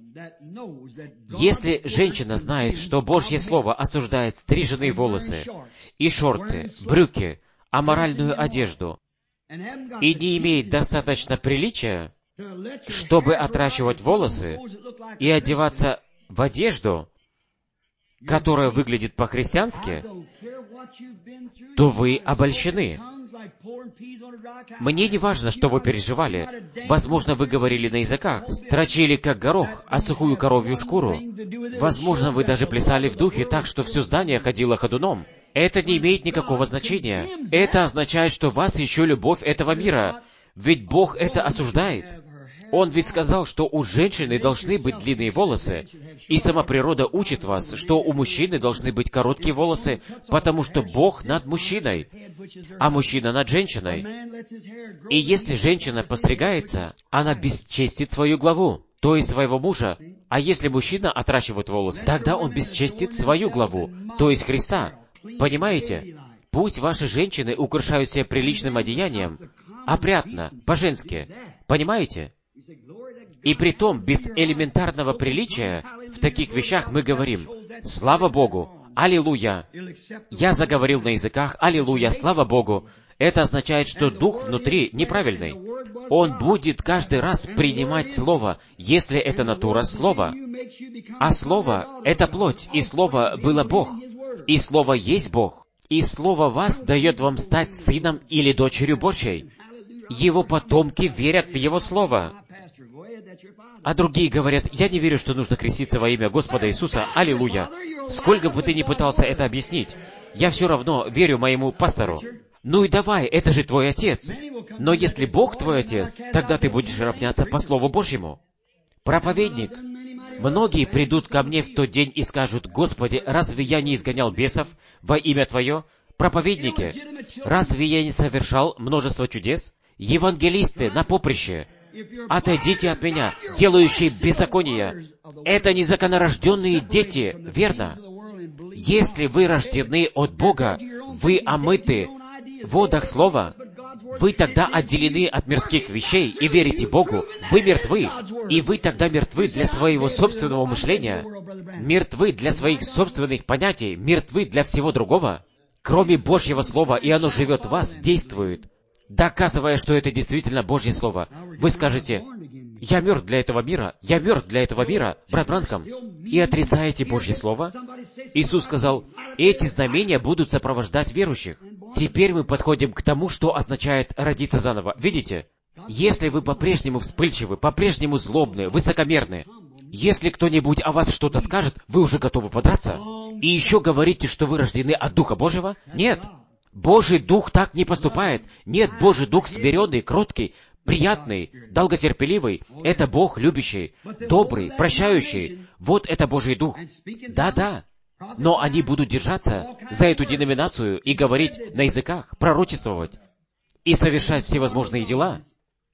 Если женщина знает, что Божье Слово осуждает стриженные волосы и шорты, брюки, аморальную одежду, и не имеет достаточно приличия, чтобы отращивать волосы и одеваться в одежду, которая выглядит по-христиански, то вы обольщены. Мне не важно, что вы переживали. Возможно, вы говорили на языках, строчили как горох, а сухую коровью шкуру. Возможно, вы даже плясали в духе так, что все здание ходило ходуном. Это не имеет никакого значения. Это означает, что в вас еще любовь этого мира. Ведь Бог это осуждает. Он ведь сказал, что у женщины должны быть длинные волосы. И сама природа учит вас, что у мужчины должны быть короткие волосы, потому что Бог над мужчиной, а мужчина над женщиной. И если женщина постригается, она бесчестит свою главу, то есть своего мужа. А если мужчина отращивает волосы, тогда он бесчестит свою главу, то есть Христа. Понимаете? Пусть ваши женщины украшают себя приличным одеянием, опрятно, по-женски. Понимаете? И притом, без элементарного приличия, в таких вещах мы говорим: «Слава Богу! Аллилуйя!» Я заговорил на языках: «Аллилуйя! Слава Богу!» Это означает, что дух внутри неправильный. Он будет каждый раз принимать Слово, если это натура Слова. А Слово — это плоть, и Слово было Бог. И Слово есть Бог. И Слово вас дает вам стать сыном или дочерью Божьей. Его потомки верят в Его Слово. А другие говорят: «Я не верю, что нужно креститься во имя Господа Иисуса. Аллилуйя!» Сколько бы ты ни пытался это объяснить, я все равно верю моему пастору. Ну и давай, это же твой отец. Но если Бог твой отец, тогда ты будешь равняться по Слову Божьему. Проповедник. Многие придут ко мне в тот день и скажут: «Господи, разве я не изгонял бесов во имя Твое?» Проповедники. Разве я не совершал множество чудес? Евангелисты на поприще. Отойдите от меня, делающие беззакония. Это незаконорожденные дети, верно? Если вы рождены от Бога, вы омыты в водах Слова, вы тогда отделены от мирских вещей и верите Богу, вы мертвы, и вы тогда мертвы для своего собственного мышления, мертвы для своих собственных понятий, мертвы для всего другого, кроме Божьего Слова, и оно живет в вас, действует, доказывая, что это действительно Божье Слово. Вы скажете: «Я мертв для этого мира, я мертв для этого мира, брат Бранхам», и отрицаете Божье Слово. Иисус сказал: «Эти знамения будут сопровождать верующих». Теперь мы подходим к тому, что означает родиться заново. Видите? Если вы по-прежнему вспыльчивы, по-прежнему злобны, высокомерны, если кто-нибудь о вас что-то скажет, вы уже готовы подраться? И еще говорите, что вы рождены от Духа Божьего? Нет. Божий Дух так не поступает. Нет, Божий Дух смиренный, кроткий, приятный, долготерпеливый. Это Бог любящий, добрый, прощающий. Вот это Божий Дух. Да-да. Но они будут держаться за эту деноминацию и говорить на языках, пророчествовать и совершать всевозможные дела.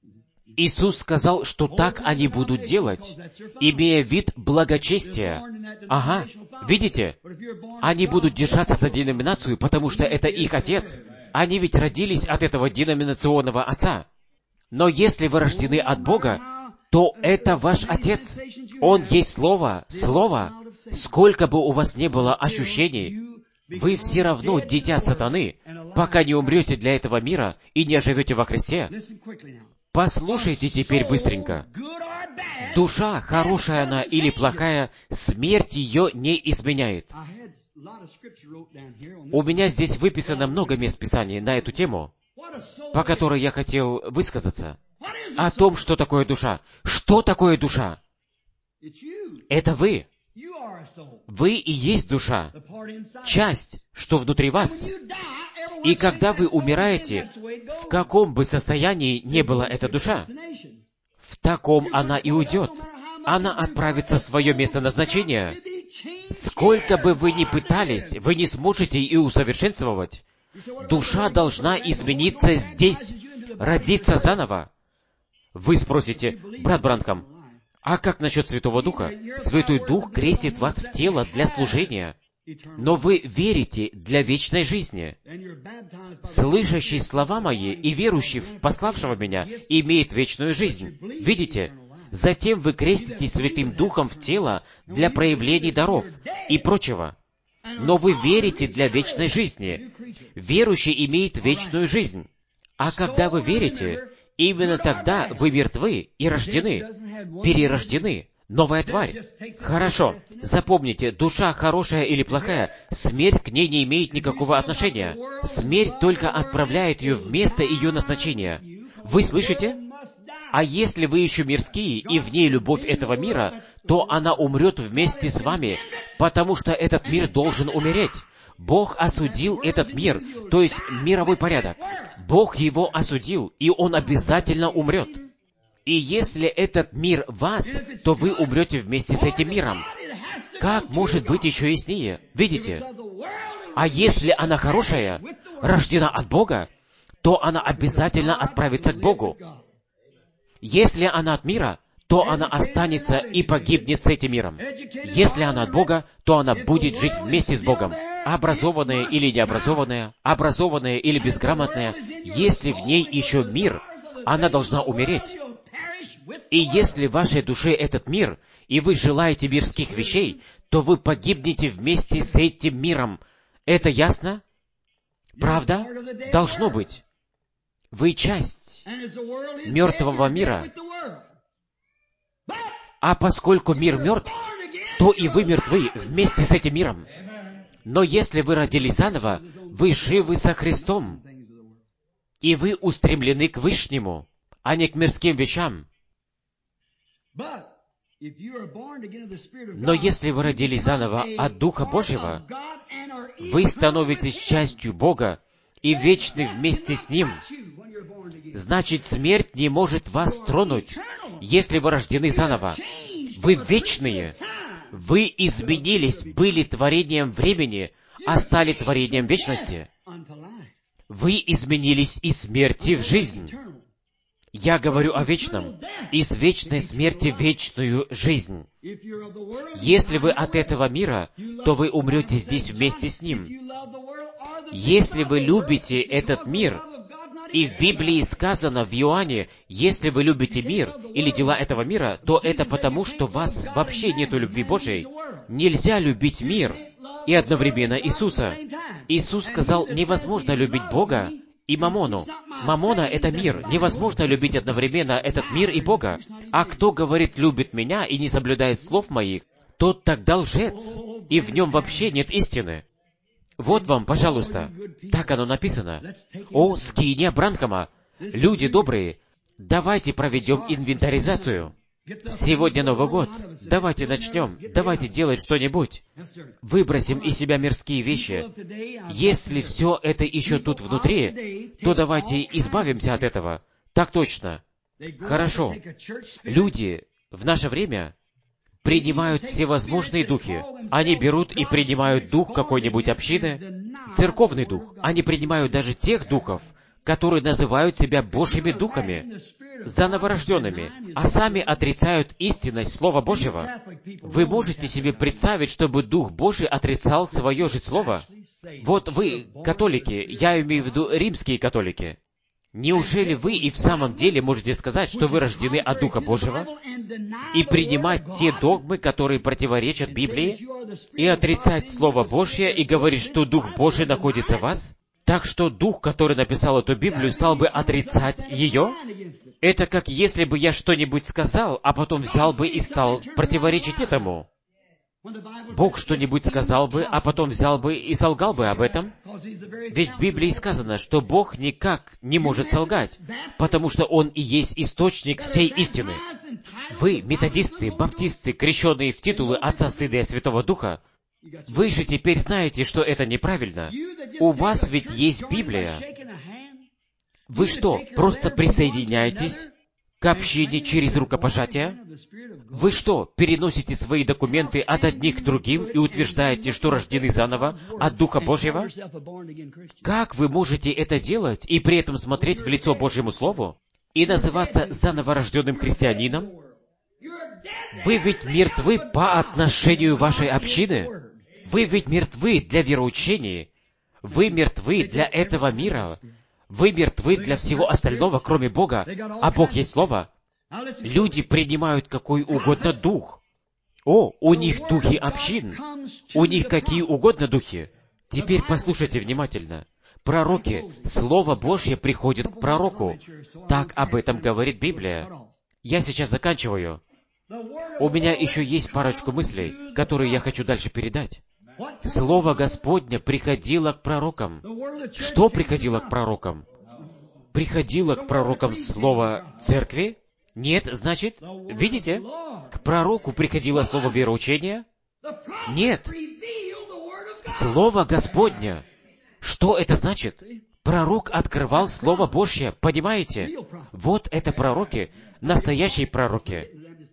Иисус сказал, что так они будут делать, имея вид благочестия. Ага, видите? Они будут держаться за деноминацию, потому что это их отец. Они ведь родились от этого деноминационного отца. Но если вы рождены от Бога, то это ваш отец. Он есть Слово, Слово. Сколько бы у вас не было ощущений, вы все равно дитя сатаны, пока не умрете для этого мира и не оживете во Христе. Послушайте теперь быстренько. Душа, хорошая она или плохая, смерть ее не изменяет. У меня здесь выписано много мест Писания на эту тему, по которой я хотел высказаться. О том, что такое душа. Что такое душа? Это вы. Вы и есть душа, часть, что внутри вас. И когда вы умираете, в каком бы состоянии не была эта душа, в таком она и уйдет. Она отправится в свое место назначения. Сколько бы вы ни пытались, вы не сможете и усовершенствовать. Душа должна измениться здесь, родиться заново. Вы спросите: брат Бранхам, а как насчет Святого Духа? Святой Дух крестит вас в тело для служения, но вы верите для вечной жизни. Слышащий слова мои и верующий в пославшего меня имеет вечную жизнь. Видите? Затем вы креститесь Святым Духом в тело для проявлений даров и прочего. Но вы верите для вечной жизни. Верующий имеет вечную жизнь. А когда вы верите, именно тогда вы мертвы и рождены, перерождены, новая тварь. Хорошо, запомните, душа хорошая или плохая, смерть к ней не имеет никакого отношения. Смерть только отправляет ее в место ее назначения. Вы слышите? А если вы еще мирские, и в ней любовь этого мира, то она умрет вместе с вами, потому что этот мир должен умереть. Бог осудил этот мир, то есть мировой порядок. Бог его осудил, и он обязательно умрет. И если этот мир вас, то вы умрете вместе с этим миром. Как может быть еще яснее? Видите? А если она хорошая, рождена от Бога, то она обязательно отправится к Богу. Если она от мира, то она останется и погибнет с этим миром. Если она от Бога, то она будет жить вместе с Богом. Образованная или необразованная, образованная или безграмотная, если в ней еще мир, она должна умереть. И если в вашей душе этот мир, и вы желаете мирских вещей, то вы погибнете вместе с этим миром. Это ясно? Правда? Должно быть. Вы часть мертвого мира. А поскольку мир мертв, то и вы мертвы вместе с этим миром. Но если вы родились заново, вы живы со Христом. И вы устремлены к Вышнему, а не к мирским вещам. Но если вы родились заново от Духа Божьего, вы становитесь частью Бога и вечны вместе с Ним. Значит, смерть не может вас тронуть, если вы рождены заново. Вы вечные. Вы изменились, были творением времени, а стали творением вечности. Вы изменились из смерти в жизнь. Я говорю о вечном. Из вечной смерти в вечную жизнь. Если вы от этого мира, то вы умрете здесь вместе с ним. Если вы любите этот мир, и в Библии сказано в Иоанне, если вы любите мир или дела этого мира, то это потому, что в вас вообще нету любви Божией. Нельзя любить мир и одновременно Иисуса. Иисус сказал, невозможно любить Бога и мамону. Мамона — это мир. Невозможно любить одновременно этот мир и Бога. А кто говорит, любит меня и не соблюдает слов моих, тот тогда лжец, и в нем вообще нет истины. Вот вам, пожалуйста. Так оно написано. О, скиния Бранхама! Люди добрые, давайте проведем инвентаризацию. Сегодня Новый год. Давайте начнем. Давайте делать что-нибудь. Выбросим из себя мирские вещи. Если все это еще тут внутри, то давайте избавимся от этого. Так точно. Хорошо. Люди в наше время принимают всевозможные духи. Они берут и принимают дух какой-нибудь общины, церковный дух. Они принимают даже тех духов, которые называют себя Божьими духами, за новорожденными, а сами отрицают истинность Слова Божьего. Вы можете себе представить, чтобы Дух Божий отрицал свое же Слово? Вот вы, католики, я имею в виду римские католики. Неужели вы и в самом деле можете сказать, что вы рождены от Духа Божьего, и принимать те догмы, которые противоречат Библии, и отрицать Слово Божье, и говорить, что Дух Божий находится в вас? Так что Дух, который написал эту Библию, стал бы отрицать ее? Это как если бы я что-нибудь сказал, а потом взял бы и стал противоречить этому. Бог что-нибудь сказал бы, а потом взял бы и солгал бы об этом? Ведь в Библии сказано, что Бог никак не может солгать, потому что Он и есть источник всей истины. Вы, методисты, баптисты, крещенные в титулы Отца, Сына и Святого Духа, вы же теперь знаете, что это неправильно. У вас ведь есть Библия. Вы что, просто присоединяетесь к общине через рукопожатие? Вы что, переносите свои документы от одних к другим и утверждаете, что рождены заново от Духа Божьего? Как вы можете это делать и при этом смотреть в лицо Божьему Слову и называться заново рожденным христианином? Вы ведь мертвы по отношению вашей общины. Вы ведь мертвы для вероучения. Вы мертвы для этого мира. Вы мертвы для всего остального, кроме Бога, а Бог есть Слово. Люди принимают какой угодно дух. О, у них духи общин. У них какие угодно духи. Теперь послушайте внимательно. Пророки, Слово Божье приходит к пророку. Так об этом говорит Библия. Я сейчас заканчиваю. У меня еще есть парочку мыслей, которые я хочу дальше передать. Слово Господне приходило к пророкам. Что приходило к пророкам? Приходило к пророкам Слово Церкви? Нет, значит, видите, к пророку приходило Слово вероучения? Нет. Слово Господне. Что это значит? Пророк открывал Слово Божье, понимаете? Вот это пророки, настоящие пророки.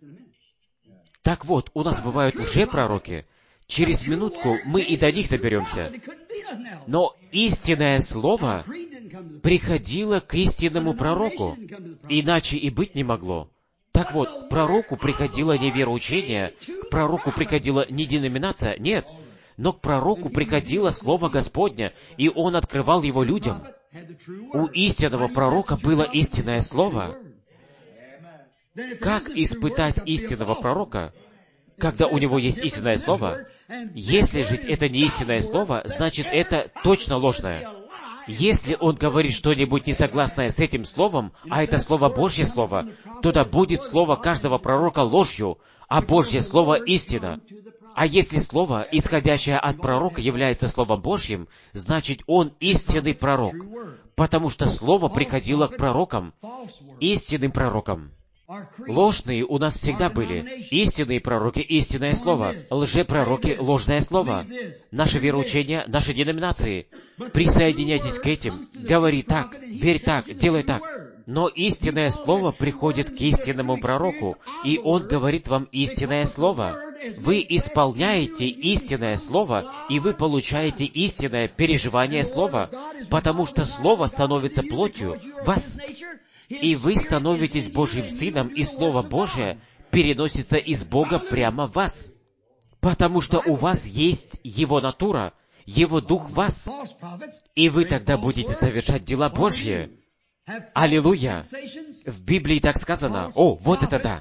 Так вот, у нас бывают лжепророки. Через минутку мы и до них доберемся. Но истинное Слово приходило к истинному пророку. Иначе и быть не могло. Так вот, к пророку приходило не вероучение, к пророку приходила не деноминация, нет. Но к пророку приходило Слово Господне, и он открывал его людям. У истинного пророка было истинное Слово. Как испытать истинного пророка, когда у него есть истинное Слово? Если же это не истинное Слово, значит, это точно ложное. Если он говорит что-нибудь несогласное с этим Словом, а это Слово Божье Слово, то да будет Слово каждого пророка ложью, а Божье Слово — истина. А если Слово, исходящее от пророка, является Словом Божьим, значит, он истинный пророк, потому что Слово приходило к пророкам, истинным пророкам. Ложные у нас всегда были. Истинные пророки — истинное слово. Лжепророки — ложное слово. Наше вероучение, наши деноминации. Присоединяйтесь к этим. Говори так, верь так, делай так. Но истинное слово приходит к истинному пророку, и он говорит вам истинное слово. Вы исполняете истинное слово, и вы получаете истинное переживание слова, потому что слово становится плотью вас. И вы становитесь Божьим Сыном, и Слово Божие переносится из Бога прямо в вас. Потому что у вас есть Его натура, Его Дух в вас. И вы тогда будете совершать дела Божьи. Аллилуйя! В Библии так сказано. О, вот это да!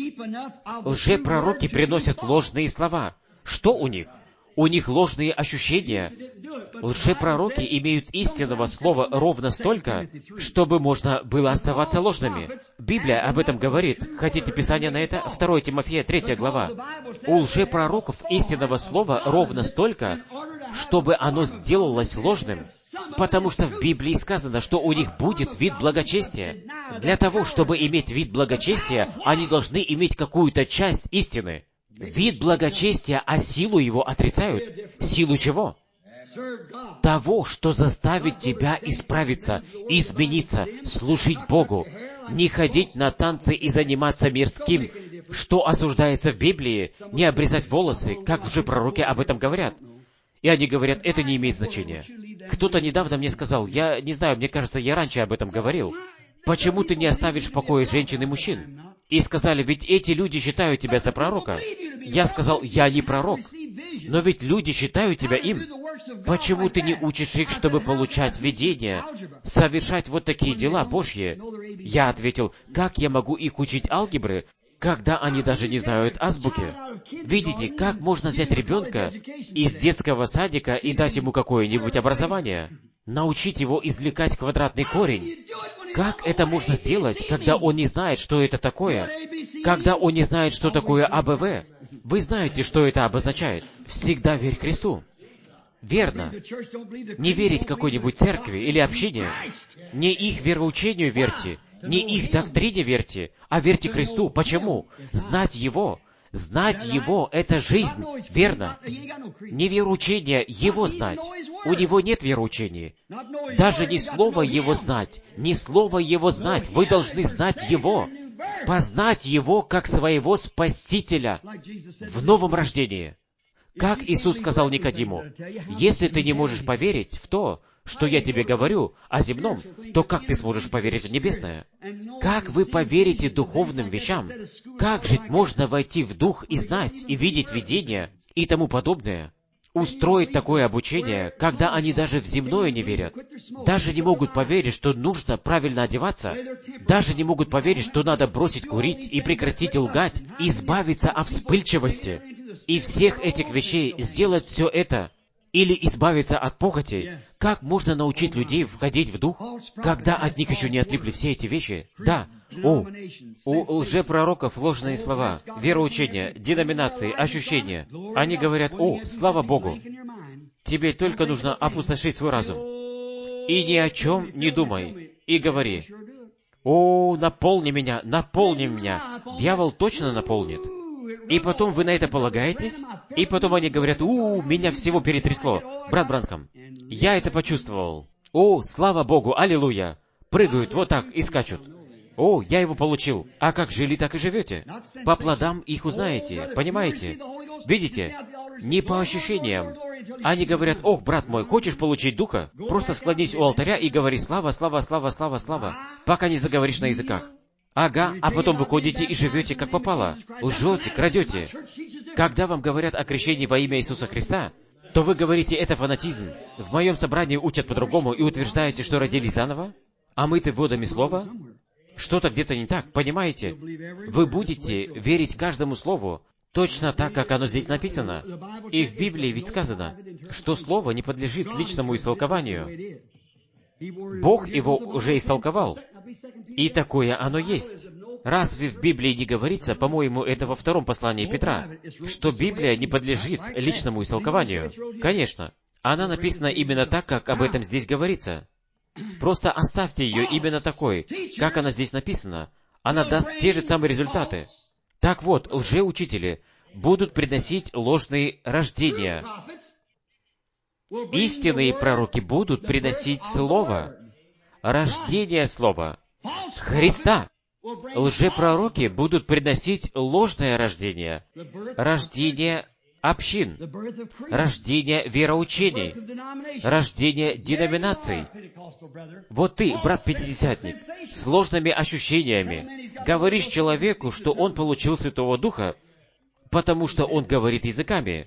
Лжепророки приносят ложные слова. Что у них? У них ложные ощущения. Лжепророки имеют истинного слова ровно столько, чтобы можно было оставаться ложными. Библия об этом говорит. Хотите Писание на это? второе Тимофея, третья глава. У лжепророков истинного слова ровно столько, чтобы оно сделалось ложным. Потому что в Библии сказано, что у них будет вид благочестия. Для того, чтобы иметь вид благочестия, они должны иметь какую-то часть истины. Вид благочестия, а силу его отрицают. Силу чего? Того, что заставит тебя исправиться, измениться, служить Богу, не ходить на танцы и заниматься мирским, что осуждается в Библии, не обрезать волосы, как лжепророки об этом говорят. И они говорят, это не имеет значения. Кто-то недавно мне сказал, я не знаю, мне кажется, я раньше об этом говорил, почему ты не оставишь в покое женщин и мужчин? И сказали, ведь эти люди считают тебя за пророка. Я сказал, я не пророк. Но ведь люди считают тебя им. Почему ты не учишь их, чтобы получать видение, совершать вот такие дела Божьи? Я ответил, как я могу их учить алгебры, когда они даже не знают азбуки? Видите, как можно взять ребенка из детского садика и дать ему какое-нибудь образование? Научить его извлекать квадратный корень. Как это можно сделать, когда он не знает, что это такое? Когда он не знает, что такое А Б В? Вы знаете, что это обозначает. Всегда верь Христу. Верно. Не верить какой-нибудь церкви или общине. Не их вероучению верьте, не их доктрине верьте, а верьте Христу. Почему? Знать Его. Знать Его — это жизнь. Верно. Не вероучение Его знать. У Него нет вероучения. Даже не слово Его знать. Не слово Его знать. Вы должны знать Его. Познать Его как своего Спасителя в новом рождении. Как Иисус сказал Никодиму, если ты не можешь поверить в то, что я тебе говорю о земном, то как ты сможешь поверить в небесное? Как вы поверите духовным вещам? Как жить можно войти в дух и знать, и видеть видения, и тому подобное? Устроить такое обучение, когда они даже в земное не верят. Даже не могут поверить, что нужно правильно одеваться. Даже не могут поверить, что надо бросить курить и прекратить лгать, и избавиться от вспыльчивости. И всех этих вещей сделать все это, или избавиться от похоти. Как можно научить людей входить в дух, когда от них еще не отлипли все эти вещи? Да. О, у лжепророков ложные слова, вероучения, деноминации, ощущения. Они говорят: «О, слава Богу, тебе только нужно опустошить свой разум. И ни о чем не думай. И говори: о, наполни меня, наполни меня». Дьявол точно наполнит. И потом вы на это полагаетесь, и потом они говорят: «У, меня всего перетрясло». Брат Бранхам, я это почувствовал. О, слава Богу, аллилуйя. Прыгают вот так и скачут. О, я его получил. А как жили, так и живете. По плодам их узнаете, понимаете? Видите? Не по ощущениям. Они говорят: «Ох, брат мой, хочешь получить духа? Просто склонись у алтаря и говори: слава, слава, слава, слава, слава, пока не заговоришь на языках». Ага, а потом выходите и живете как попало. Лжете, крадете. Когда вам говорят о крещении во имя Иисуса Христа, то вы говорите: это фанатизм. В моем собрании учат по-другому и утверждаете, что родились заново, а мы-то водами слова. Что-то где-то не так, понимаете? Вы будете верить каждому слову, точно так, как оно здесь написано. И в Библии ведь сказано, что слово не подлежит личному истолкованию. Бог его уже истолковал. И такое оно есть. Разве в Библии не говорится, по-моему, это во втором послании Петра, что Библия не подлежит личному истолкованию? Конечно. Она написана именно так, как об этом здесь говорится. Просто оставьте ее именно такой, как она здесь написана. Она даст те же самые результаты. Так вот, лжеучители будут приносить ложные рождения. Истинные пророки будут приносить Слово, рождение Слова, Христа. Лжепророки будут приносить ложное рождение, рождение общин, рождение вероучений, рождение деноминаций. Вот ты, брат Пятидесятник, с ложными ощущениями говоришь человеку, что он получил Святого Духа, потому что он говорит языками.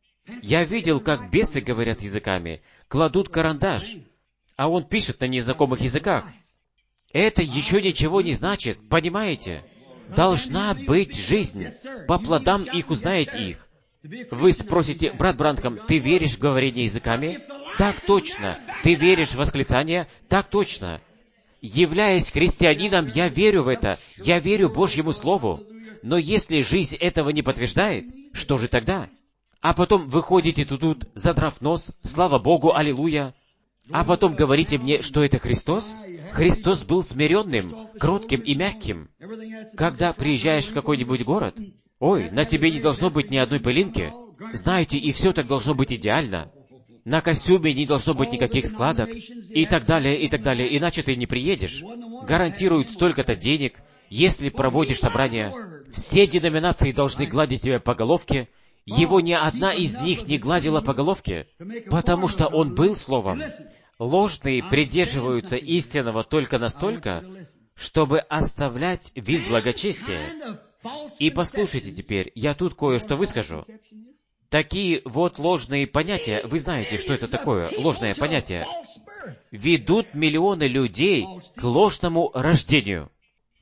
Я видел, как бесы говорят языками, кладут карандаш, а он пишет на незнакомых языках. Это еще ничего не значит, понимаете? Должна быть жизнь. По плодам их узнаете их. Вы спросите: брат Бранхам, ты веришь в говорение языками? Так точно. Ты веришь в восклицание? Так точно. Являясь христианином, я верю в это. Я верю Божьему Слову. Но если жизнь этого не подтверждает, что же тогда? А потом выходите тут, задрав нос, слава Богу, аллилуйя. А потом говорите мне, что это Христос? Христос был смиренным, кротким и мягким. Когда приезжаешь в какой-нибудь город, ой, на тебе не должно быть ни одной пылинки. Знаете, и все так должно быть идеально. На костюме не должно быть никаких складок, и так далее, и так далее, иначе ты не приедешь. Гарантируют столько-то денег, если проводишь собрание. Все деноминации должны гладить тебя по головке. Его ни одна из них не гладила по головке, потому что он был Словом. Ложные придерживаются истинного только настолько, чтобы оставлять вид благочестия. И послушайте теперь, я тут кое-что выскажу. Такие вот ложные понятия, вы знаете, что это такое, ложное понятие, ведут миллионы людей к ложному рождению.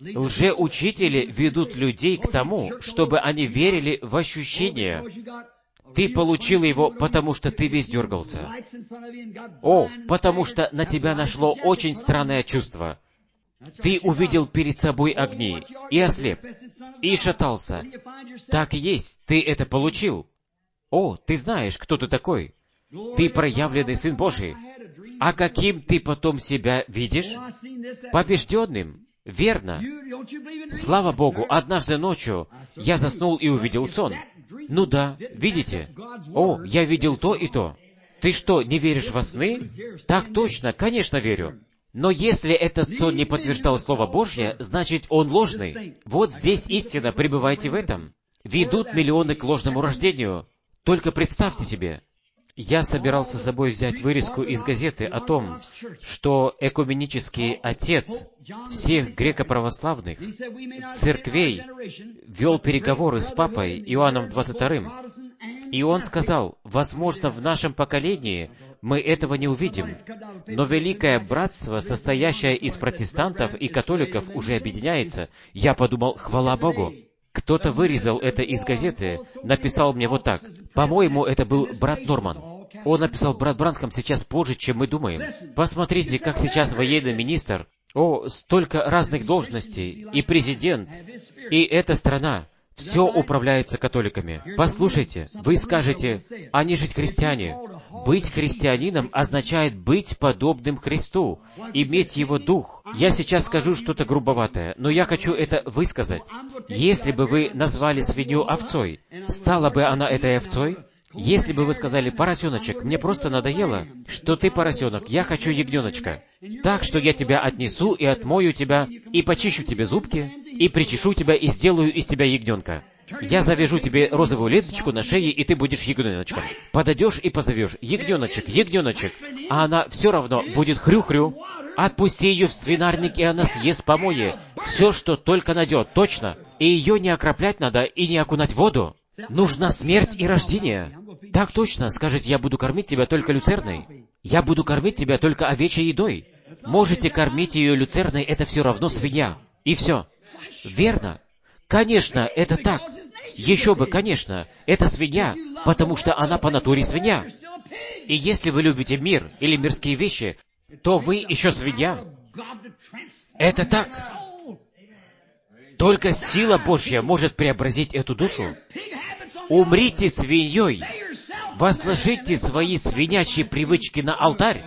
Лжеучители ведут людей к тому, чтобы они верили в ощущение. Ты получил его, потому что ты весь дергался. О, потому что на тебя нашло очень странное чувство. Ты увидел перед собой огни, и ослеп, и шатался. Так и есть, ты это получил. О, ты знаешь, кто ты такой. Ты проявленный Сын Божий. А каким ты потом себя видишь? Побежденным. Верно. Слава Богу, однажды ночью я заснул и увидел сон. Ну да, видите? О, я видел то и то. Ты что, не веришь во сны? Так точно, конечно, верю. Но если этот сон не подтверждал Слово Божье, значит, он ложный. Вот здесь истина, пребывайте в этом. Ведут миллионы к ложному рождению. Только представьте себе. Я собирался с собой взять вырезку из газеты о том, что экуменический отец всех греко-православных церквей вел переговоры с папой Иоанном двадцать вторым. И он сказал, возможно, в нашем поколении мы этого не увидим, но великое братство, состоящее из протестантов и католиков, уже объединяется. Я подумал, хвала Богу. Кто-то вырезал это из газеты, написал мне вот так. По-моему, это был брат Норман. Он написал, брат Бранхам сейчас позже, чем мы думаем. Посмотрите, как сейчас военный министр. О, столько разных должностей. И президент. И эта страна. Все управляется католиками. Послушайте, вы скажете, они же христиане. Быть христианином означает быть подобным Христу, иметь Его Дух. Я сейчас скажу что-то грубоватое, но я хочу это высказать. Если бы вы назвали свинью овцой, стала бы она этой овцой? Если бы вы сказали, поросеночек, мне просто надоело, что ты поросенок, я хочу ягненочка. Так что я тебя отнесу и отмою тебя, и почищу тебе зубки, и причешу тебя, и сделаю из тебя ягненка. Я завяжу тебе розовую ленточку на шее, и ты будешь ягненочком. Подойдешь и позовешь, ягненочек, ягненочек, а она все равно будет хрю-хрю. Отпусти ее в свинарник, и она съест помои. Все, что только найдет, точно. И ее не окроплять надо, и не окунать в воду. Нужна смерть и рождение. Так точно, скажете, я буду кормить тебя только люцерной. Я буду кормить тебя только овечьей едой. Можете кормить ее люцерной, это все равно свинья. И все. Верно. Конечно, это так. Еще бы, конечно, это свинья, потому что она по натуре свинья. И если вы любите мир или мирские вещи, то вы еще свинья. Это так. Только сила Божья может преобразить эту душу. Умрите свиньей. Возложите свои свинячьи привычки на алтарь.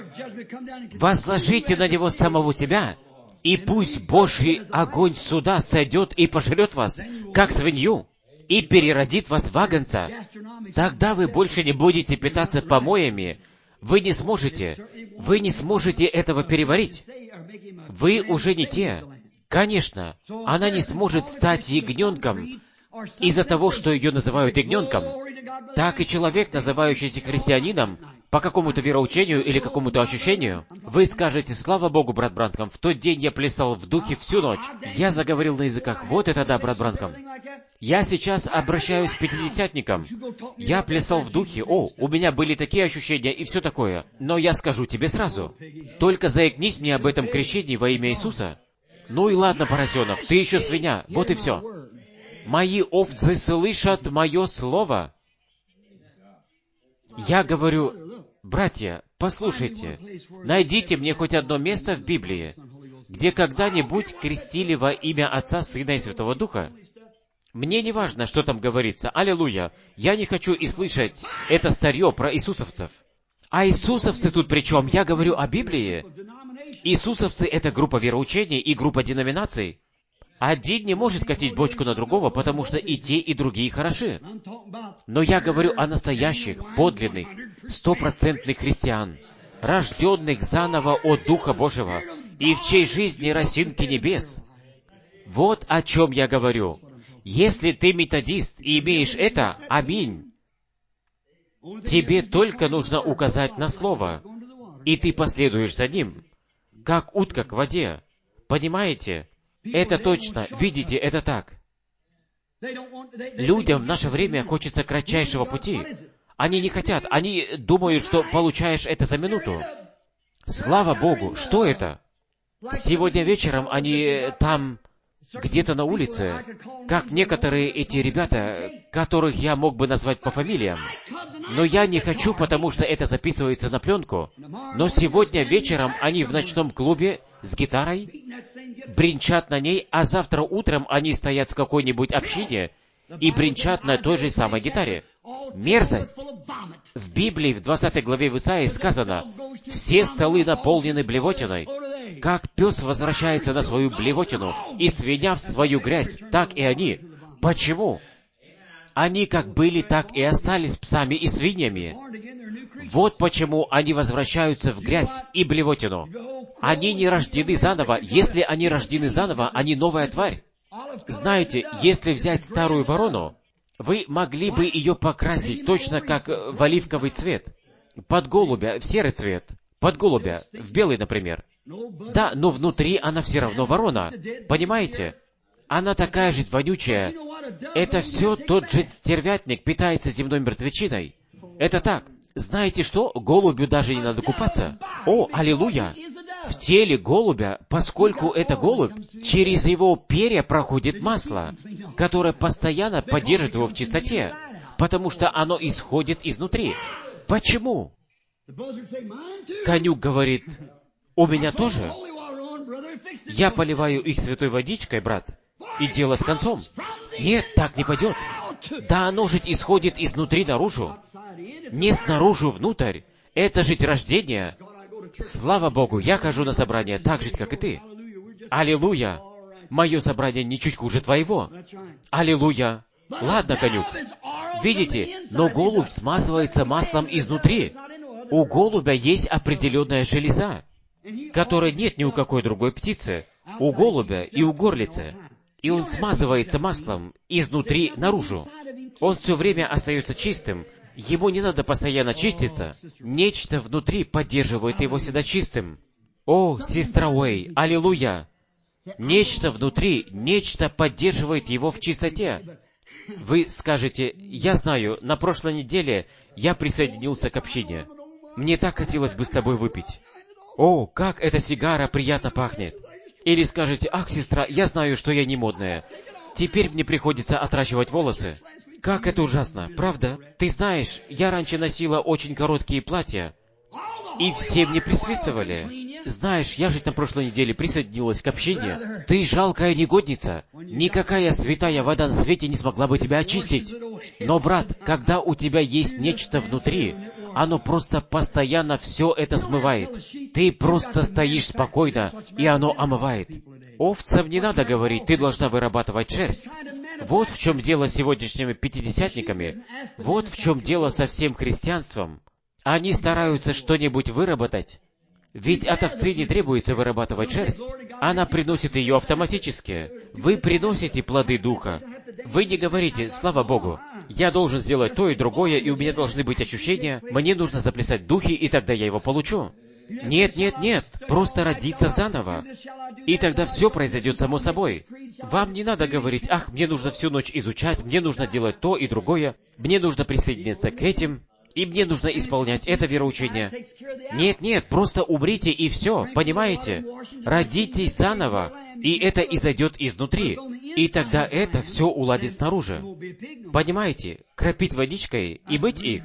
Возложите на него самого себя. И пусть Божий огонь суда сойдет и пожрет вас, как свинью, и переродит вас в агнца. Тогда вы больше не будете питаться помоями. Вы не сможете. Вы не сможете этого переварить. Вы уже не те. Конечно, она не сможет стать ягненком из-за того, что ее называют ягненком. Так и человек, называющийся христианином, по какому-то вероучению или какому-то ощущению, вы скажете, слава Богу, брат Бранхам, в тот день я плясал в духе всю ночь. Я заговорил на языках. Вот это да, брат Бранхам. Я сейчас обращаюсь к пятидесятникам. Я плясал в духе. О, у меня были такие ощущения и все такое. Но я скажу тебе сразу. Только заикнись мне об этом крещении во имя Иисуса. Ну и ладно, поросенок, ты еще свинья. Вот и все. Мои овцы слышат мое слово. Я говорю, братья, послушайте, найдите мне хоть одно место в Библии, где когда-нибудь крестили во имя Отца, Сына и Святого Духа. Мне не важно, что там говорится. Аллилуйя. Я не хочу и слышать это старье про иисусовцев. А иисусовцы тут при чем? Я говорю о Библии. Иисусовцы — это группа вероучений и группа деноминаций. Один не может катить бочку на другого, потому что и те, и другие хороши. Но я говорю о настоящих, подлинных, стопроцентных христиан, рожденных заново от Духа Божьего, и в чьей жизни росинки небес. Вот о чем я говорю. Если ты методист и имеешь это, аминь. Тебе только нужно указать на слово, и ты последуешь за ним, как утка к воде. Понимаете? Это точно. Видите, это так. Людям в наше время хочется кратчайшего пути. Они не хотят. Они думают, что получаешь это за минуту. Слава Богу! Что это? Сегодня вечером они там, где-то на улице, как некоторые эти ребята, которых я мог бы назвать по фамилиям. Но я не хочу, потому что это записывается на пленку. Но сегодня вечером они в ночном клубе с гитарой, бренчат на ней, а завтра утром они стоят в какой-нибудь общине и бренчат на той же самой гитаре. Мерзость! В Библии, в двадцатой главе в Исаии сказано, «Все столы наполнены блевотиной». Как пес возвращается на свою блевотину, и свинья в свою грязь, так и они. Почему? Они как были, так и остались псами и свиньями. Вот почему они возвращаются в грязь и блевотину. Они не рождены заново. Если они рождены заново, они новая тварь. Знаете, если взять старую ворону, вы могли бы ее покрасить точно как в оливковый цвет, под голубя, в серый цвет, под голубя, в белый, например. Да, но внутри она все равно ворона. Понимаете? Она такая же вонючая. Это все тот же стервятник питается земной мертвечиной. Это так. Знаете что? Голубю даже не надо купаться. О, аллилуйя! В теле голубя, поскольку это голубь, через его перья проходит масло, которое постоянно поддержит его в чистоте, потому что оно исходит изнутри. Почему? Конюк говорит, у меня тоже. Я поливаю их святой водичкой, брат, и дело с концом. Нет, так не пойдет. Да оно жить исходит изнутри наружу, не снаружи внутрь. Это жить рождение. Слава Богу, я хожу на собрание так же, как и ты. Аллилуйя! Мое собрание ничуть хуже твоего. Аллилуйя! Ладно, конюк. Видите, но голубь смазывается маслом изнутри. У голубя есть определенная железа, которой нет ни у какой другой птицы. У голубя и у горлицы. И он смазывается маслом изнутри наружу. Он все время остается чистым. Ему не надо постоянно чиститься. Нечто внутри поддерживает его всегда чистым. О, сестра Уэй, аллилуйя! Нечто внутри, нечто поддерживает его в чистоте. Вы скажете, я знаю, на прошлой неделе я присоединился к общине. Мне так хотелось бы с тобой выпить. О, как эта сигара приятно пахнет. Или скажете, ах, сестра, я знаю, что я не модная. Теперь мне приходится отращивать волосы. Как это ужасно, правда? Ты знаешь, я раньше носила очень короткие платья, и все мне присвистывали. Знаешь, я же на прошлой неделе присоединилась к общине. Ты жалкая негодница. Никакая святая вода на свете не смогла бы тебя очистить. Но, брат, когда у тебя есть нечто внутри, оно просто постоянно все это смывает. Ты просто стоишь спокойно, и оно омывает. Овцам не надо говорить, ты должна вырабатывать шерсть. Вот в чем дело с сегодняшними пятидесятниками. Вот в чем дело со всем христианством. Они стараются что-нибудь выработать. Ведь от овцы не требуется вырабатывать шерсть. Она приносит ее автоматически. Вы приносите плоды Духа. Вы не говорите, слава Богу, я должен сделать то и другое, и у меня должны быть ощущения, мне нужно заплясать духи, и тогда я его получу. Нет, нет, нет, просто родиться заново. И тогда все произойдет само собой. Вам не надо говорить, ах, мне нужно всю ночь изучать, мне нужно делать то и другое, мне нужно присоединиться к этим, и мне нужно исполнять это вероучение. Нет, нет, просто умрите и все, понимаете? Родитесь заново, и это изойдет изнутри, и тогда это все уладит снаружи. Понимаете? Кропить водичкой и быть их.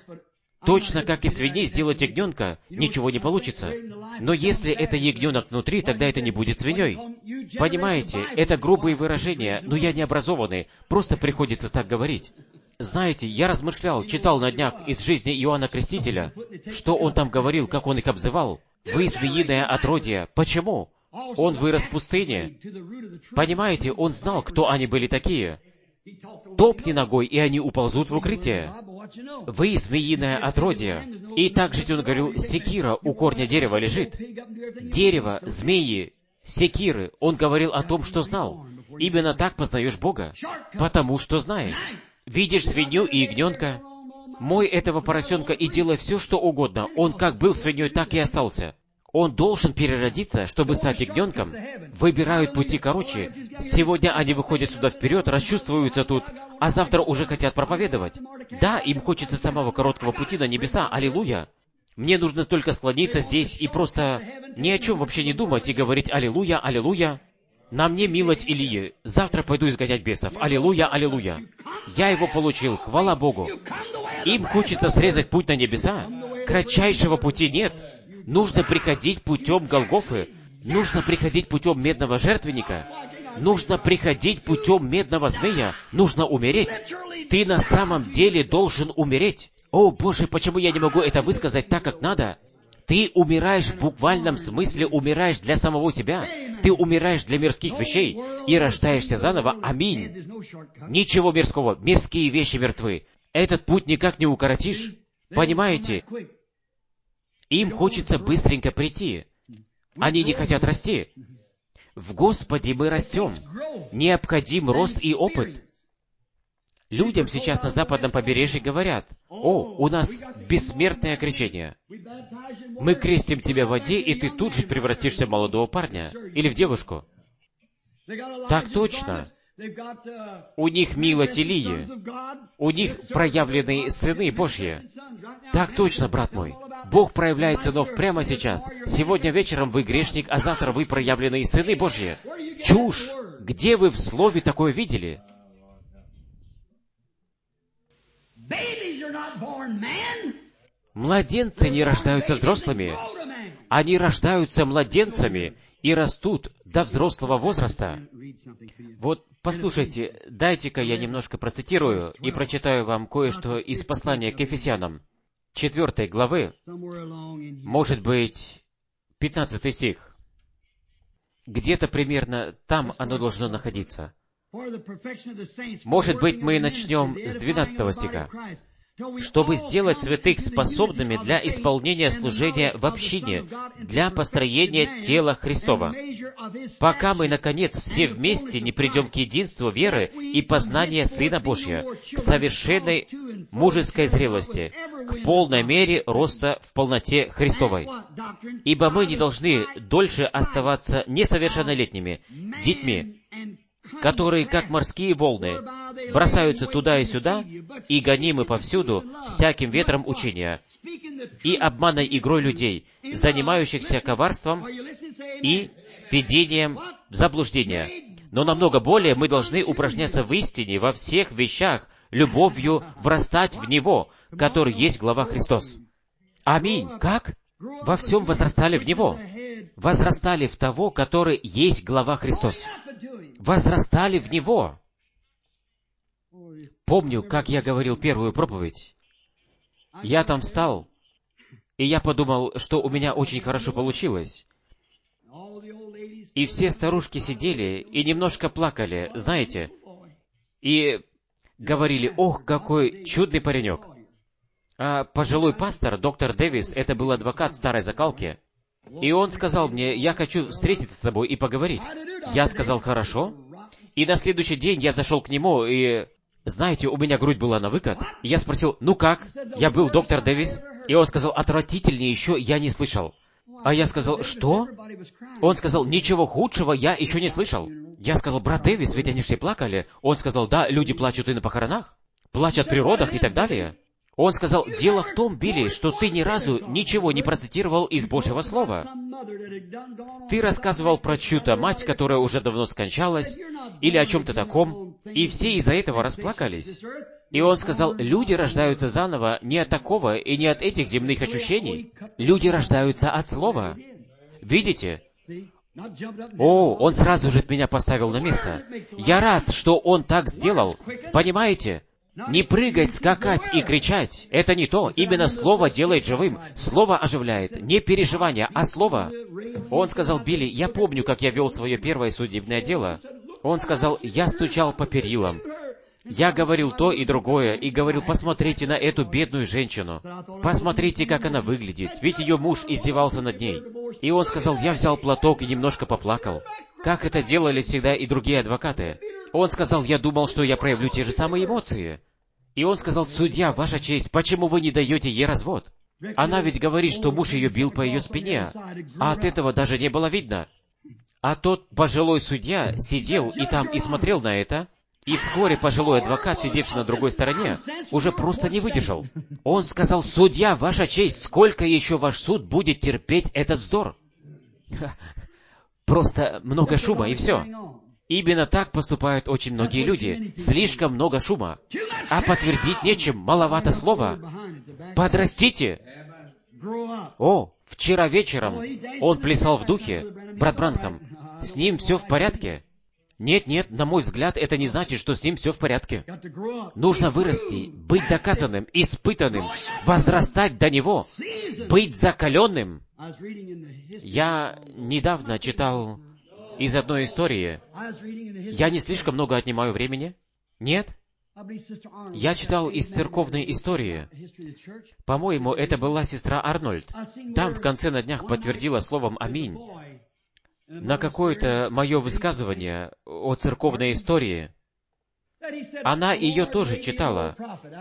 Точно как и свиней сделать ягненка, ничего не получится. Но если это ягненок внутри, тогда это не будет свиньей. Понимаете, это грубые выражения, но я не образованный, просто приходится так говорить. Знаете, я размышлял, читал на днях из жизни Иоанна Крестителя, что он там говорил, как он их обзывал. Вы змеиное отродье. Почему? Он вырос в пустыне. Понимаете, он знал, кто они были такие. Топни ногой, и они уползут в укрытие. Вы змеиное отродье. И также он говорил, секира у корня дерева лежит. Дерево, змеи, секиры. Он говорил о том, что знал. Именно так познаешь Бога. Потому что знаешь. Видишь свинью и ягненка? Мой этого поросенка и делай все, что угодно. Он как был свиньей, так и остался. Он должен переродиться, чтобы стать ягненком. Выбирают пути короче. Сегодня они выходят сюда вперед, расчувствуются тут, а завтра уже хотят проповедовать. Да, им хочется самого короткого пути на небеса. Аллилуйя! Мне нужно только склониться здесь и просто ни о чем вообще не думать и говорить «Аллилуйя, аллилуйя». На мне милость Илии. Завтра пойду изгонять бесов. Аллилуйя, аллилуйя. Я его получил. Хвала Богу. Им хочется срезать путь на небеса. Кратчайшего пути нет. Нужно приходить путем Голгофы. Нужно приходить путем медного жертвенника. Нужно приходить путем медного змея. Нужно умереть. Ты на самом деле должен умереть. О, Боже, почему я не могу это высказать так, как надо? Ты умираешь в буквальном смысле, умираешь для самого себя. Ты умираешь для мирских вещей и рождаешься заново. Аминь. Ничего мирского. Мирские вещи мертвы. Этот путь никак не укоротишь. Понимаете? Им хочется быстренько прийти. Они не хотят расти. В Господе мы растем. Необходим рост и опыт. Людям сейчас на западном побережье говорят: «О, у нас бессмертное крещение. Мы крестим тебя в воде, и ты тут же превратишься в молодого парня или в девушку». Так точно. У них милость Илии. У них проявленные сыны Божьи. Так точно, брат мой. Бог проявляет сынов прямо сейчас. Сегодня вечером вы грешник, а завтра вы проявленные сыны Божьи. Чушь! Где вы в Слове такое видели? Младенцы не рождаются взрослыми. Они рождаются младенцами и растут до взрослого возраста. Вот, послушайте, дайте-ка я немножко процитирую и прочитаю вам кое-что из послания к Ефесянам, четвёртой главы, может быть, пятнадцатый стих. Где-то примерно там оно должно находиться. Может быть, мы начнем с двенадцатого стиха. «Чтобы сделать святых способными для исполнения служения в общине, для построения тела Христова, пока мы, наконец, все вместе не придем к единству веры и познания Сына Божия, к совершенной мужеской зрелости, к полной мере роста в полноте Христовой. Ибо мы не должны дольше оставаться несовершеннолетними, детьми, которые, как морские волны, бросаются туда и сюда, и гонимы повсюду всяким ветром учения, и обманной игрой людей, занимающихся коварством и введением в заблуждение. Но намного более мы должны упражняться в истине во всех вещах, любовью врастать в Него, который есть глава Христос». Аминь. Как? Во всем возрастали в Него. Возрастали в того, который есть глава Христос. Возрастали в Него. Помню, как я говорил первую проповедь. Я там встал, и я подумал, что у меня очень хорошо получилось. И все старушки сидели и немножко плакали, знаете, и говорили: «Ох, какой чудный паренек». А пожилой пастор, доктор Дэвис, это был адвокат старой закалки, и он сказал мне: «Я хочу встретиться с тобой и поговорить». Я сказал: «Хорошо». И на следующий день я зашел к нему, и, знаете, у меня грудь была на выкат. И я спросил: «Ну как? Я был доктор Дэвис». И он сказал: «Отвратительнее еще я не слышал». А я сказал: «Что?» Он сказал: «Ничего худшего я еще не слышал». Я сказал: «Брат Дэвис, ведь они все плакали». Он сказал: «Да, люди плачут и на похоронах, плачут при родах и так далее». Он сказал: «Дело в том, Билли, что ты ни разу ничего не процитировал из Божьего Слова. Ты рассказывал про чью-то мать, которая уже давно скончалась, или о чем-то таком, и все из-за этого расплакались». И он сказал: «Люди рождаются заново не от такого и не от этих земных ощущений. Люди рождаются от Слова». Видите? О, он сразу же меня поставил на место. Я рад, что он так сделал. Понимаете? Не прыгать, скакать и кричать — это не то. Именно Слово делает живым. Слово оживляет. Не переживания, а Слово. Он сказал: «Билли, я помню, как я вел свое первое судебное дело». Он сказал: «Я стучал по перилам. Я говорил то и другое, и говорил: посмотрите на эту бедную женщину. Посмотрите, как она выглядит, ведь ее муж издевался над ней». И он сказал: «Я взял платок и немножко поплакал». Как это делали всегда и другие адвокаты. Он сказал: «Я думал, что я проявлю те же самые эмоции». И он сказал: «Судья, ваша честь, почему вы не даете ей развод? Она ведь говорит, что муж ее бил по ее спине, а от этого даже не было видно». А тот пожилой судья сидел и там и смотрел на это, и вскоре пожилой адвокат, сидевший на другой стороне, уже просто не выдержал. Он сказал: «Судья, ваша честь, сколько еще ваш суд будет терпеть этот вздор?» Просто много шума, и все. Именно так поступают очень многие люди. Слишком много шума. А подтвердить нечем, маловато слова. Подрастите. О, в Вчера вечером он плясал в духе. Брат Бранхам, с ним все в порядке? Нет, нет, на мой взгляд, это не значит, что с ним все в порядке. Нужно вырасти, быть доказанным, испытанным, возрастать до него, быть закаленным. Я недавно читал из одной истории. Я не слишком много отнимаю времени? Нет? Я читал из церковной истории. По-моему, это была сестра Арнольд. Там в конце на днях подтвердила словом «Аминь» на какое-то мое высказывание о церковной истории. Она ее тоже читала.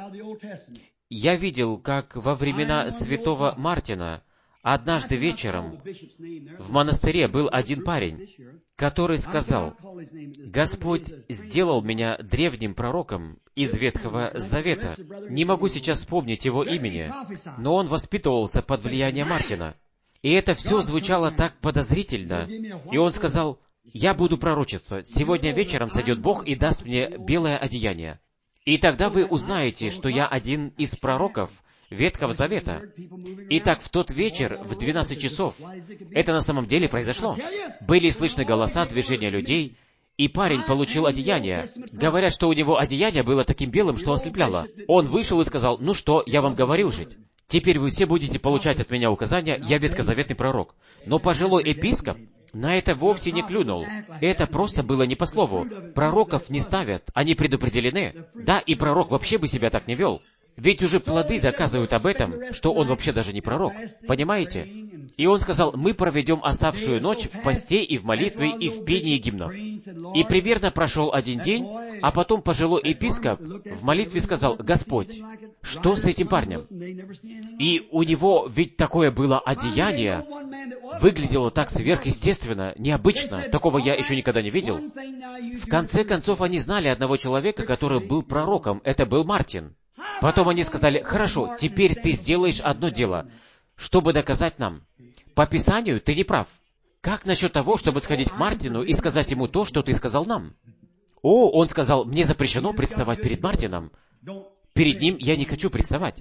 Я видел, как во времена святого Мартина однажды вечером в монастыре был один парень, который сказал: «Господь сделал меня древним пророком из Ветхого Завета. Не могу сейчас вспомнить его имени, но он воспитывался под влиянием Мартина». И это все звучало так подозрительно. И он сказал: «Я буду пророчествовать. Сегодня вечером сойдет Бог и даст мне белое одеяние. И тогда вы узнаете, что я один из пророков Ветхого Завета». Итак, в тот вечер, в двенадцать часов, это на самом деле произошло. Были слышны голоса, движения людей, и парень получил одеяние. Говорят, что у него одеяние было таким белым, что ослепляло. Он вышел и сказал: «Ну что, я вам говорил жить. Теперь вы все будете получать от меня указания, я ветхозаветный пророк». Но пожилой епископ на это вовсе не клюнул. Это просто было не по слову. Пророков не ставят, они предопределены. Да, и пророк вообще бы себя так не вел. Ведь уже плоды доказывают об этом, что он вообще даже не пророк. Понимаете? И он сказал: «Мы проведем оставшую ночь в посте и в молитве и в пении гимнов». И примерно прошел один день, а потом пожилой епископ в молитве сказал: «Господь, что с этим парнем?» И у него ведь такое было одеяние, выглядело так сверхъестественно, необычно, такого я еще никогда не видел. В конце концов, они знали одного человека, который был пророком, это был Мартин. Потом они сказали: «Хорошо, теперь ты сделаешь одно дело, чтобы доказать нам. По Писанию ты не прав. Как насчет того, чтобы сходить к Мартину и сказать ему то, что ты сказал нам?» О, он сказал: «Мне запрещено представать перед Мартином. Перед ним я не хочу представать».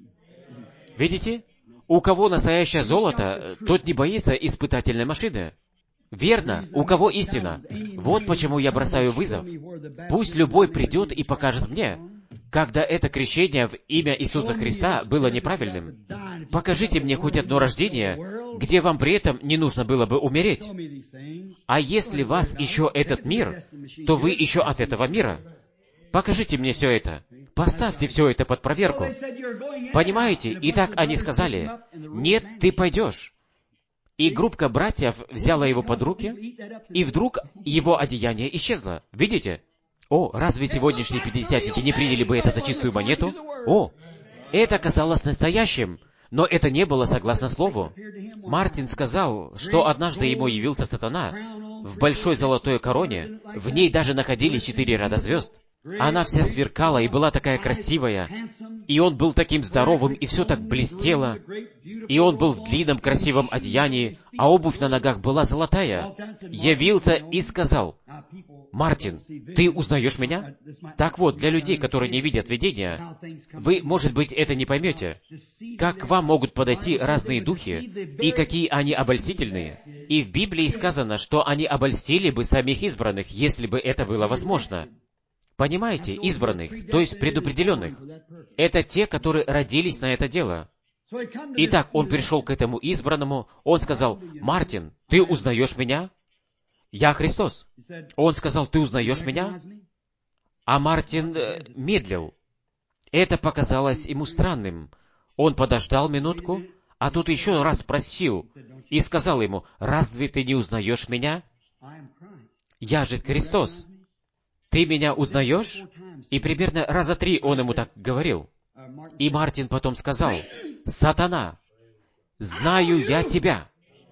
Видите? У кого настоящее золото, тот не боится испытательной машины. Верно, у кого истина. Вот почему я бросаю вызов. Пусть любой придет и покажет мне, когда это крещение в имя Иисуса Христа было неправильным. Покажите мне хоть одно рождение, где вам при этом не нужно было бы умереть. А если вас еще этот мир, то вы еще от этого мира. Покажите мне все это. Поставьте все это под проверку. Понимаете? И так они сказали: «Нет, ты пойдешь». И группка братьев взяла его под руки, и вдруг его одеяние исчезло. Видите? О, разве сегодняшние пятидесятники не приняли бы это за чистую монету? О, это казалось настоящим, но это не было согласно слову. Мартин сказал, что однажды ему явился сатана в большой золотой короне, в ней даже находились четыре ряда звезд. Она вся сверкала и была такая красивая, и он был таким здоровым, и все так блестело, и он был в длинном красивом одеянии, а обувь на ногах была золотая. Явился и сказал: «Мартин, ты узнаешь меня?» Так вот, для людей, которые не видят видения, вы, может быть, это не поймете. Как к вам могут подойти разные духи, и какие они обольстительные. И в Библии сказано, что они обольстили бы самих избранных, если бы это было возможно. Понимаете, избранных, то есть предопределенных. Это те, которые родились на это дело. Итак, он пришел к этому избранному, он сказал: «Мартин, ты узнаешь меня? Я Христос». Он сказал: «Ты узнаешь меня?» А Мартин э, медлил. Это показалось ему странным. Он подождал минутку, а тут еще раз спросил и сказал ему: «Разве ты не узнаешь меня? Я же Христос. Ты меня узнаешь?» И примерно раза три он ему так говорил. И Мартин потом сказал: «Сатана, знаю я тебя.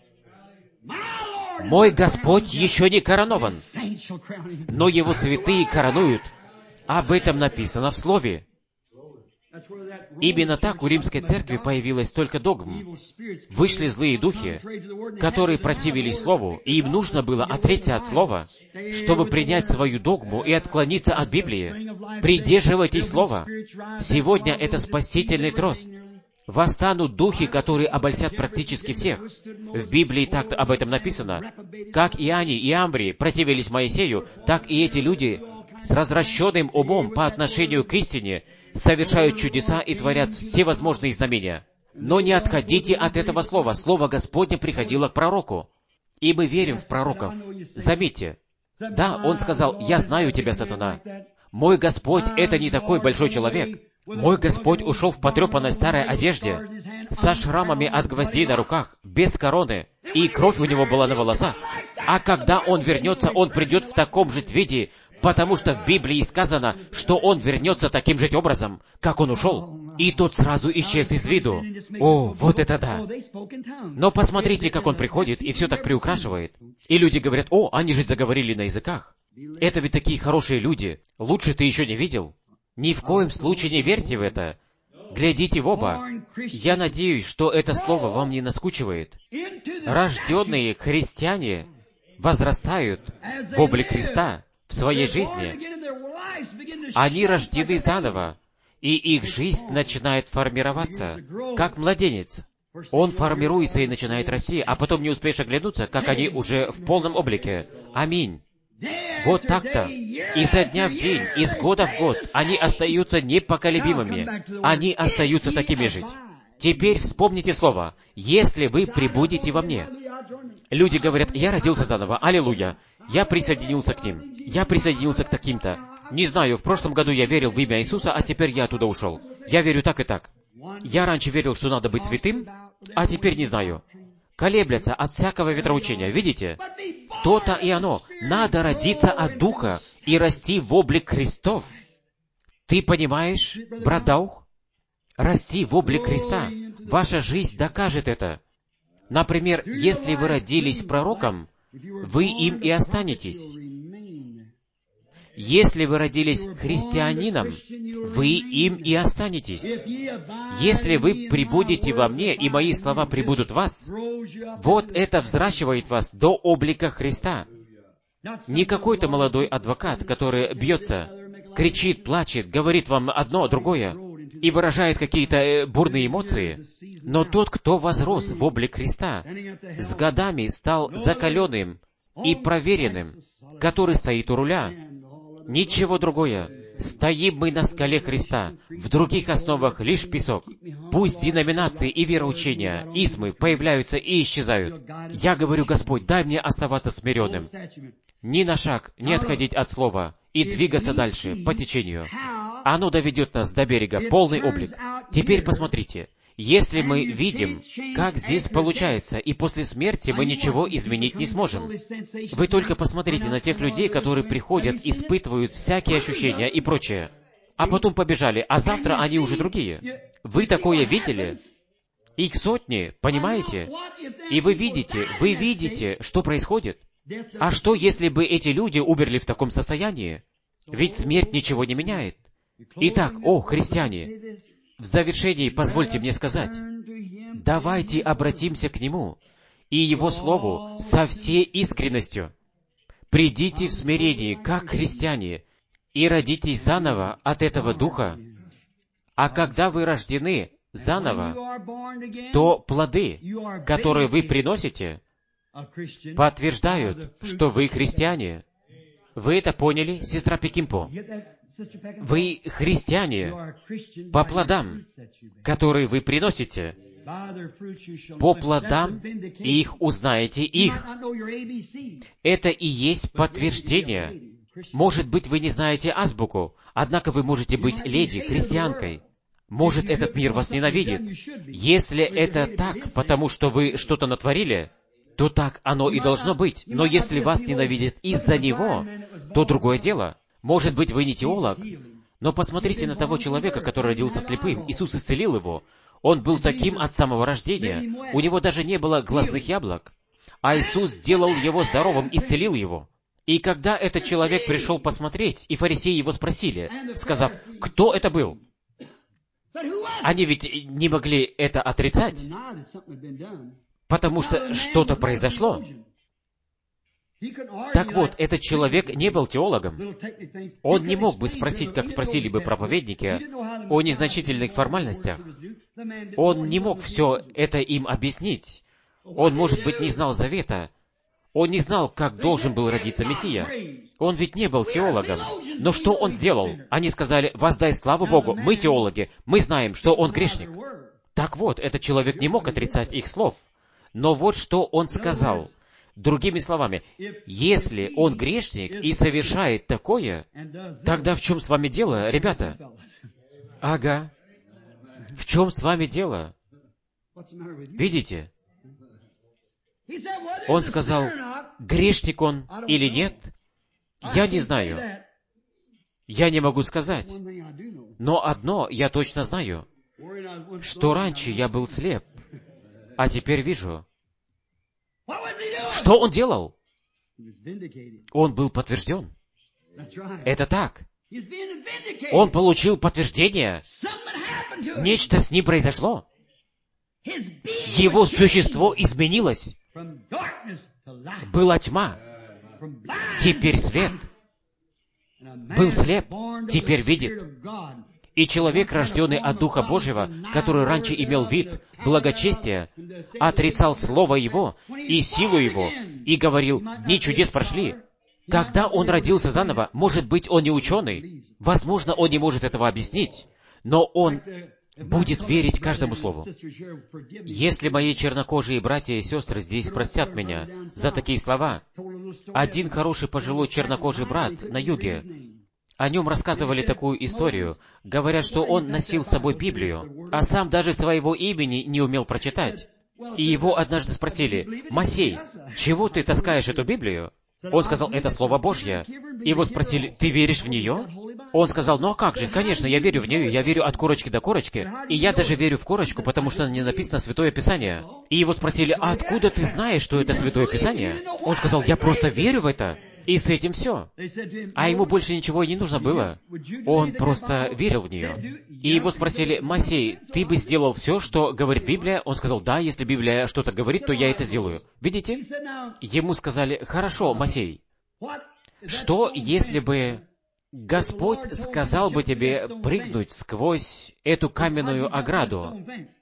Мой Господь еще не коронован, но его святые коронуют. Об этом написано в Слове». Именно так у римской церкви появилась только догма. Вышли злые духи, которые противились Слову, и им нужно было отречься от Слова, чтобы принять свою догму и отклониться от Библии. Придерживайтесь Слова. Сегодня это спасительный трос. восстанут духи, которые обольстят практически всех. В Библии так об этом написано. Как и они, и Амбрий противились Моисею, так и эти люди с развращенным умом по отношению к истине совершают чудеса и творят всевозможные знамения. Но не отходите от этого слова. Слово Господне приходило к пророку. И мы верим в пророков. Заметьте. Да, он сказал: «Я знаю тебя, сатана». Мой Господь — это не такой большой человек. Мой Господь ушел в потрепанной старой одежде, со шрамами от гвоздей на руках, без короны, и кровь у него была на волосах. А когда Он вернется, Он придет в таком же виде, потому что в Библии сказано, что Он вернется таким же образом, как Он ушел. И тот сразу исчез из виду. О, вот это да! Но посмотрите, как Он приходит и все так приукрашивает. И люди говорят: «О, они же заговорили на языках». Это ведь такие хорошие люди. Лучше ты еще не видел. Ни в коем случае не верьте в это. Глядите в оба. Я надеюсь, что это слово вам не наскучивает. Рожденные христиане возрастают в облик Христа в своей жизни. Они рождены заново, и их жизнь начинает формироваться, как младенец. Он формируется и начинает расти, а потом не успеешь оглянуться, как они уже в полном облике. Аминь. Вот так-то. Изо дня в день, из года в год, они остаются непоколебимыми. Они остаются такими же. Теперь вспомните слово: «Если вы пребудете во мне». Люди говорят: «Я родился заново, аллилуйя». Я присоединился к ним. Я присоединился к таким-то. Не знаю, в прошлом году я верил в имя Иисуса, а теперь я оттуда ушел. Я верю так и так. Я раньше верил, что надо быть святым, а теперь не знаю. Колеблятся от всякого ветроучения, видите? То-то и оно. Надо родиться от Духа и расти в облик Христов. Ты понимаешь, брат Даух? Расти в облик Христа. Ваша жизнь докажет это. Например, если вы родились пророком, вы им и останетесь. Если вы родились христианином, вы им и останетесь. Если вы пребудете во мне, и мои слова пребудут в вас, вот это взращивает вас до облика Христа. Не какой-то молодой адвокат, который бьется, кричит, плачет, говорит вам одно, другое, и выражает какие-то бурные эмоции, но тот, кто возрос в облик Христа, с годами стал закаленным и проверенным, который стоит у руля. Ничего другое. Стоим мы на скале Христа. В других основах лишь песок. Пусть деноминации и вероучения, измы появляются и исчезают. Я говорю: Господь, дай мне оставаться смиренным. Ни на шаг не отходить от слова и двигаться дальше по течению. Оно доведет нас до берега, полный облик. Теперь посмотрите. Если мы видим, как здесь получается, и после смерти мы ничего изменить не сможем. Вы только посмотрите на тех людей, которые приходят, испытывают всякие ощущения и прочее, а потом побежали, а завтра они уже другие. Вы такое видели? Их сотни, понимаете? И вы видите, вы видите, что происходит. А что, если бы эти люди умерли в таком состоянии? Ведь смерть ничего не меняет. Итак, о, христиане, в завершении позвольте мне сказать, давайте обратимся к Нему и Его Слову со всей искренностью. Придите в смирении, как христиане, и родитесь заново от этого Духа. А когда вы рождены заново, то плоды, которые вы приносите, подтверждают, что вы христиане. Вы это поняли, сестра Пекимпо? Вы христиане по плодам, которые вы приносите. По плодам их узнаете их. Это и есть подтверждение. Может быть, вы не знаете азбуку, однако вы можете быть леди, христианкой. Может, этот мир вас ненавидит. Если это так, потому что вы что-то натворили, то так оно и должно быть. Но если вас ненавидят из-за него, то другое дело. Может быть, вы не теолог, но посмотрите на того человека, который родился слепым. Иисус исцелил его. Он был таким от самого рождения. У него даже не было глазных яблок. А Иисус сделал его здоровым, исцелил его. И когда этот человек пришел посмотреть, и фарисеи его спросили, сказав: «Кто это был?» Они ведь не могли это отрицать, потому что что-то произошло. Так вот, этот человек не был теологом. Он не мог бы спросить, как спросили бы проповедники, о незначительных формальностях. Он не мог все это им объяснить. Он, может быть, не знал завета. Он не знал, как должен был родиться Мессия. Он ведь не был теологом. Но что он сделал? Они сказали: «Воздай славу Богу, мы теологи, мы знаем, что он грешник». Так вот, этот человек не мог отрицать их слов. Но вот что он сказал. Другими словами, если он грешник и совершает такое, тогда в чем с вами дело, ребята? Ага. В чем с вами дело? Видите? Он сказал, грешник он или нет, я не знаю. Я не могу сказать. Но одно я точно знаю, что раньше я был слеп, а теперь вижу. Что он делал? Он был подтвержден. Это так. Он получил подтверждение. Нечто с ним произошло. Его существо изменилось. Была тьма, теперь свет. Был слеп, теперь видит. И человек, рожденный от Духа Божьего, который раньше имел вид благочестия, отрицал Слово Его и силу Его, и говорил: «Дни чудес прошли». Когда он родился заново, может быть, он не ученый, возможно, он не может этого объяснить, но он будет верить каждому слову. Если мои чернокожие братья и сестры здесь простят меня за такие слова, один хороший пожилой чернокожий брат на юге, о нем рассказывали такую историю. Говорят, что он носил с собой Библию, а сам даже своего имени не умел прочитать. И его однажды спросили: «Масей, чего ты таскаешь эту Библию?» Он сказал: «Это Слово Божье». Его спросили: «Ты веришь в нее?» Он сказал: «Ну а как же, конечно, я верю в нее, я верю от корочки до корочки, и я даже верю в корочку, потому что на ней написано Святое Писание». И его спросили: «А откуда ты знаешь, что это Святое Писание?» Он сказал: «Я просто верю в это». И с этим все. А ему больше ничего и не нужно было. Он просто верил в нее. И его спросили: «Масей, ты бы сделал все, что говорит Библия?» Он сказал: «Да, если Библия что-то говорит, то я это сделаю». Видите? Ему сказали: «Хорошо, Масей, что если бы Господь сказал бы тебе прыгнуть сквозь эту каменную ограду?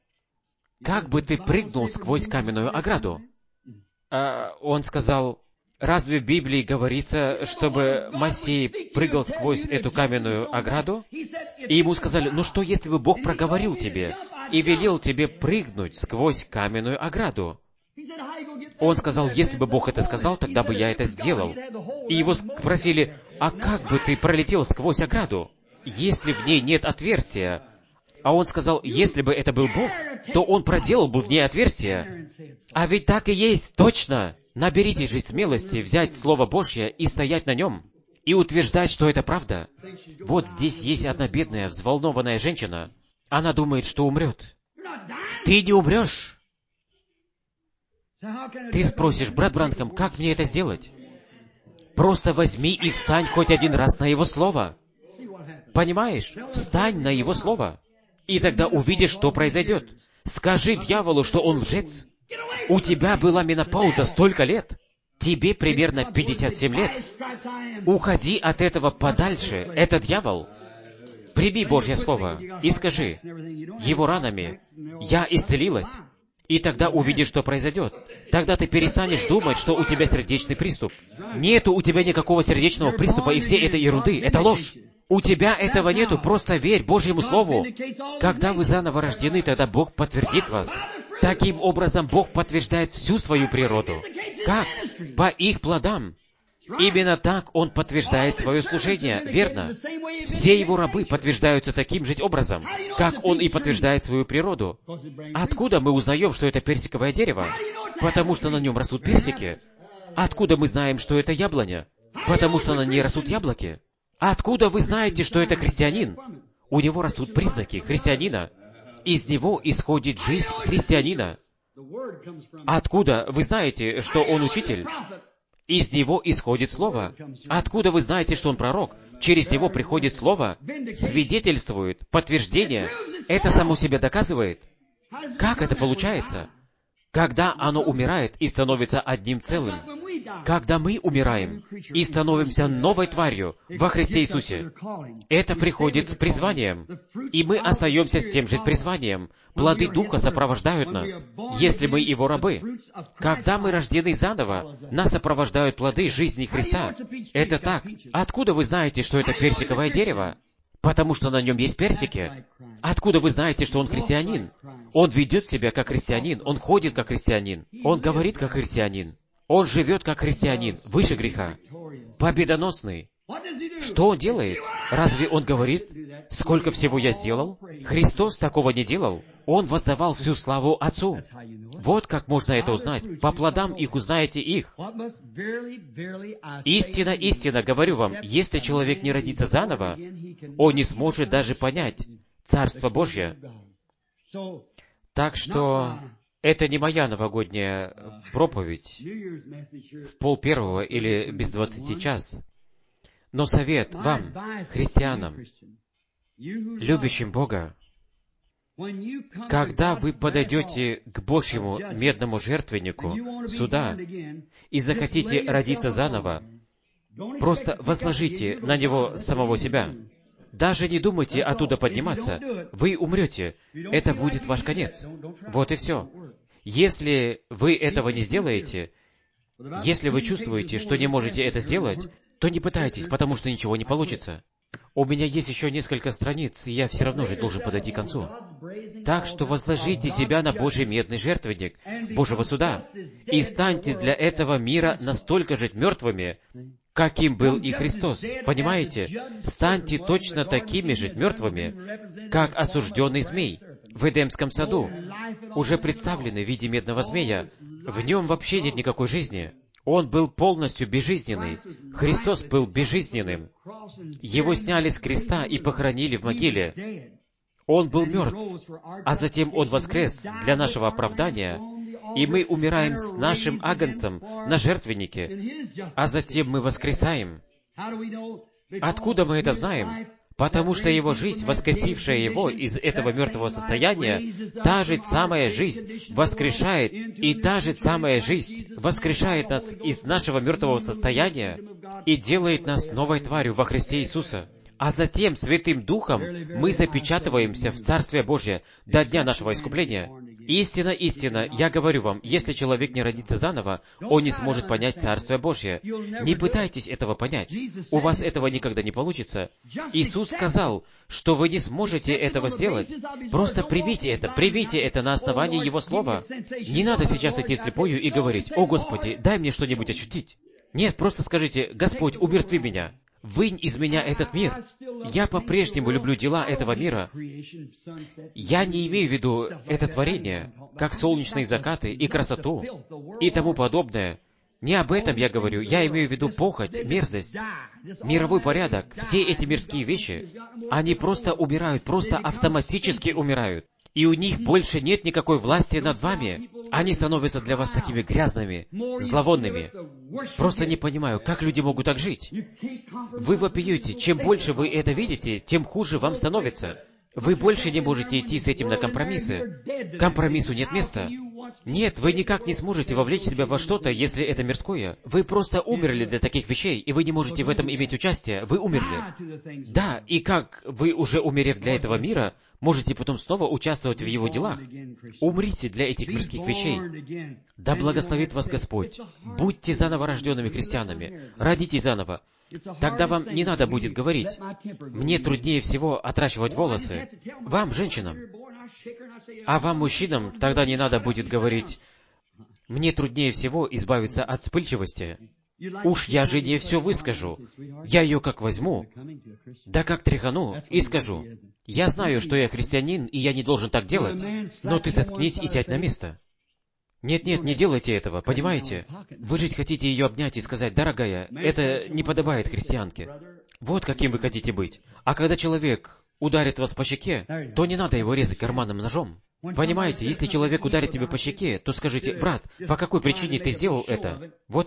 Как бы ты прыгнул сквозь каменную ограду?» А он сказал: «Разве в Библии говорится, чтобы Моисей прыгал сквозь эту каменную ограду?» И ему сказали: «Ну что, если бы Бог проговорил тебе и велел тебе прыгнуть сквозь каменную ограду?» Он сказал: «Если бы Бог это сказал, тогда бы я это сделал». И его спросили: «А как бы ты пролетел сквозь ограду, если в ней нет отверстия?» А он сказал: «Если бы это был Бог, то Он проделал бы в ней отверстие». А ведь так и есть, точно! Наберитесь же смелости взять Слово Божье и стоять на нем, и утверждать, что это правда. Вот здесь есть одна бедная, взволнованная женщина. Она думает, что умрет. Ты не умрешь. Ты спросишь: «Брат Бранхам, как мне это сделать?» Просто возьми и встань хоть один раз на Его Слово. Понимаешь? Встань на Его Слово. И тогда увидишь, что произойдет. Скажи дьяволу, что он лжец. У тебя была менопауза столько лет. Тебе примерно пятьдесят семь лет. Уходи от этого подальше. Это дьявол. Прими Божье Слово и скажи: «Его ранами я исцелилась». И тогда увидишь, что произойдет. Тогда ты перестанешь думать, что у тебя сердечный приступ. Нету у тебя никакого сердечного приступа и всей этой ерунды. Это ложь. У тебя этого нету, просто верь Божьему Слову. Когда вы заново рождены, тогда Бог подтвердит вас. Таким образом, Бог подтверждает всю свою природу. Как? По их плодам. Именно так Он подтверждает свое служение, верно? Все Его рабы подтверждаются таким же образом, как Он и подтверждает свою природу. Откуда мы узнаем, что это персиковое дерево? Потому что на нем растут персики. Откуда мы знаем, что это яблоня? Потому что на ней растут яблоки. Откуда вы знаете, что это христианин? У него растут признаки христианина. Из него исходит жизнь христианина. Откуда вы знаете, что он учитель? Из него исходит Слово. Откуда вы знаете, что он пророк? Через него приходит Слово, свидетельствует, подтверждение. Это само себя доказывает. Как это получается? когда оно умирает и становится одним целым. Когда мы умираем и становимся новой тварью во Христе Иисусе, это приходит с призванием, и мы остаемся с тем же призванием. Плоды Духа сопровождают нас, если мы Его рабы. Когда мы рождены заново, нас сопровождают плоды жизни Христа. Это так. Откуда вы знаете, что это персиковое дерево? Потому что на нем есть персики. Откуда вы знаете, что он христианин? Он ведет себя как христианин, он ходит как христианин, он говорит как христианин, он живет как христианин, выше греха, победоносный. Что он делает? Разве он говорит, сколько всего я сделал? Христос такого не делал. Он воздавал всю славу Отцу. Вот как можно это узнать. По плодам их узнаете их. Истинно, истинно, говорю вам, если человек не родится заново, он не сможет даже понять Царство Божье. Так что это не моя новогодняя проповедь в пол первого или без двадцати час. Но совет вам, христианам, любящим Бога, когда вы подойдете к Божьему медному жертвеннику суда и захотите родиться заново, просто возложите на Него самого себя. Даже не думайте оттуда подниматься. Вы умрете. Это будет ваш конец. Вот и все. Если вы этого не сделаете, если вы чувствуете, что не можете это сделать, то не пытайтесь, потому что ничего не получится. У меня есть еще несколько страниц, и я все равно же должен подойти к концу. Так что возложите себя на Божий медный жертвенник Божьего суда и станьте для этого мира настолько же мертвыми, каким был и Христос. Понимаете? Станьте точно такими же мертвыми, как осужденный змей в Эдемском саду, уже представленный в виде медного змея. В нем вообще нет никакой жизни. Он был полностью безжизненный. Христос был безжизненным. Его сняли с креста и похоронили в могиле. Он был мертв, а затем Он воскрес для нашего оправдания, и мы умираем с нашим агнцем на жертвеннике, а затем мы воскресаем. Откуда мы это знаем? Потому что Его жизнь, воскресившая Его из этого мертвого состояния, та же самая жизнь воскрешает, и та же самая жизнь воскрешает нас из нашего мертвого состояния и делает нас новой тварью во Христе Иисуса. А затем Святым Духом мы запечатываемся в Царствие Божье до дня нашего искупления. Истинно, истинно, я говорю вам, если человек не родится заново, он не сможет понять Царствие Божье. Не пытайтесь этого понять. У вас этого никогда не получится. Иисус сказал, что вы не сможете этого сделать. Просто примите это, примите это на основании Его Слова. Не надо сейчас идти вслепую и говорить: «О, Господи, дай мне что-нибудь ощутить». Нет, просто скажите: «Господь, умертви меня». Вынь из меня этот мир. Я по-прежнему люблю дела этого мира. Я не имею в виду это творение, как солнечные закаты и красоту и тому подобное. Не об этом я говорю. Я имею в виду похоть, мерзость, мировой порядок. Все эти мирские вещи, они просто умирают, просто автоматически умирают. И у них больше нет никакой власти над вами. Они становятся для вас такими грязными, зловонными. Просто не понимаю, как люди могут так жить. Вы вопиете. Чем больше вы это видите, тем хуже вам становится. Вы больше не можете идти с этим на компромиссы. Компромиссу нет места. Нет, вы никак не сможете вовлечь себя во что-то, если это мирское. Вы просто умерли для таких вещей, и вы не можете в этом иметь участие. Вы умерли. Да, и как вы, уже умерев для этого мира, можете потом снова участвовать в его делах? Умрите для этих мирских вещей. Да благословит вас Господь. Будьте заново рожденными христианами. Родитесь заново. Тогда вам не надо будет говорить: «Мне труднее всего отращивать волосы». Вам, женщинам. А вам, мужчинам, тогда не надо будет говорить: «Мне труднее всего избавиться от вспыльчивости». Уж я жене все выскажу. Я ее как возьму, да как тряхану и скажу: «Я знаю, что я христианин, и я не должен так делать, но ты заткнись и сядь на место». Нет-нет, не делайте этого, понимаете? Вы же хотите ее обнять и сказать: «Дорогая, это не подобает христианке». Вот каким вы хотите быть. А когда человек ударит вас по щеке, то не надо его резать карманным ножом. Понимаете, если человек ударит тебя по щеке, то скажите: «Брат, по какой причине ты сделал это?» Вот так.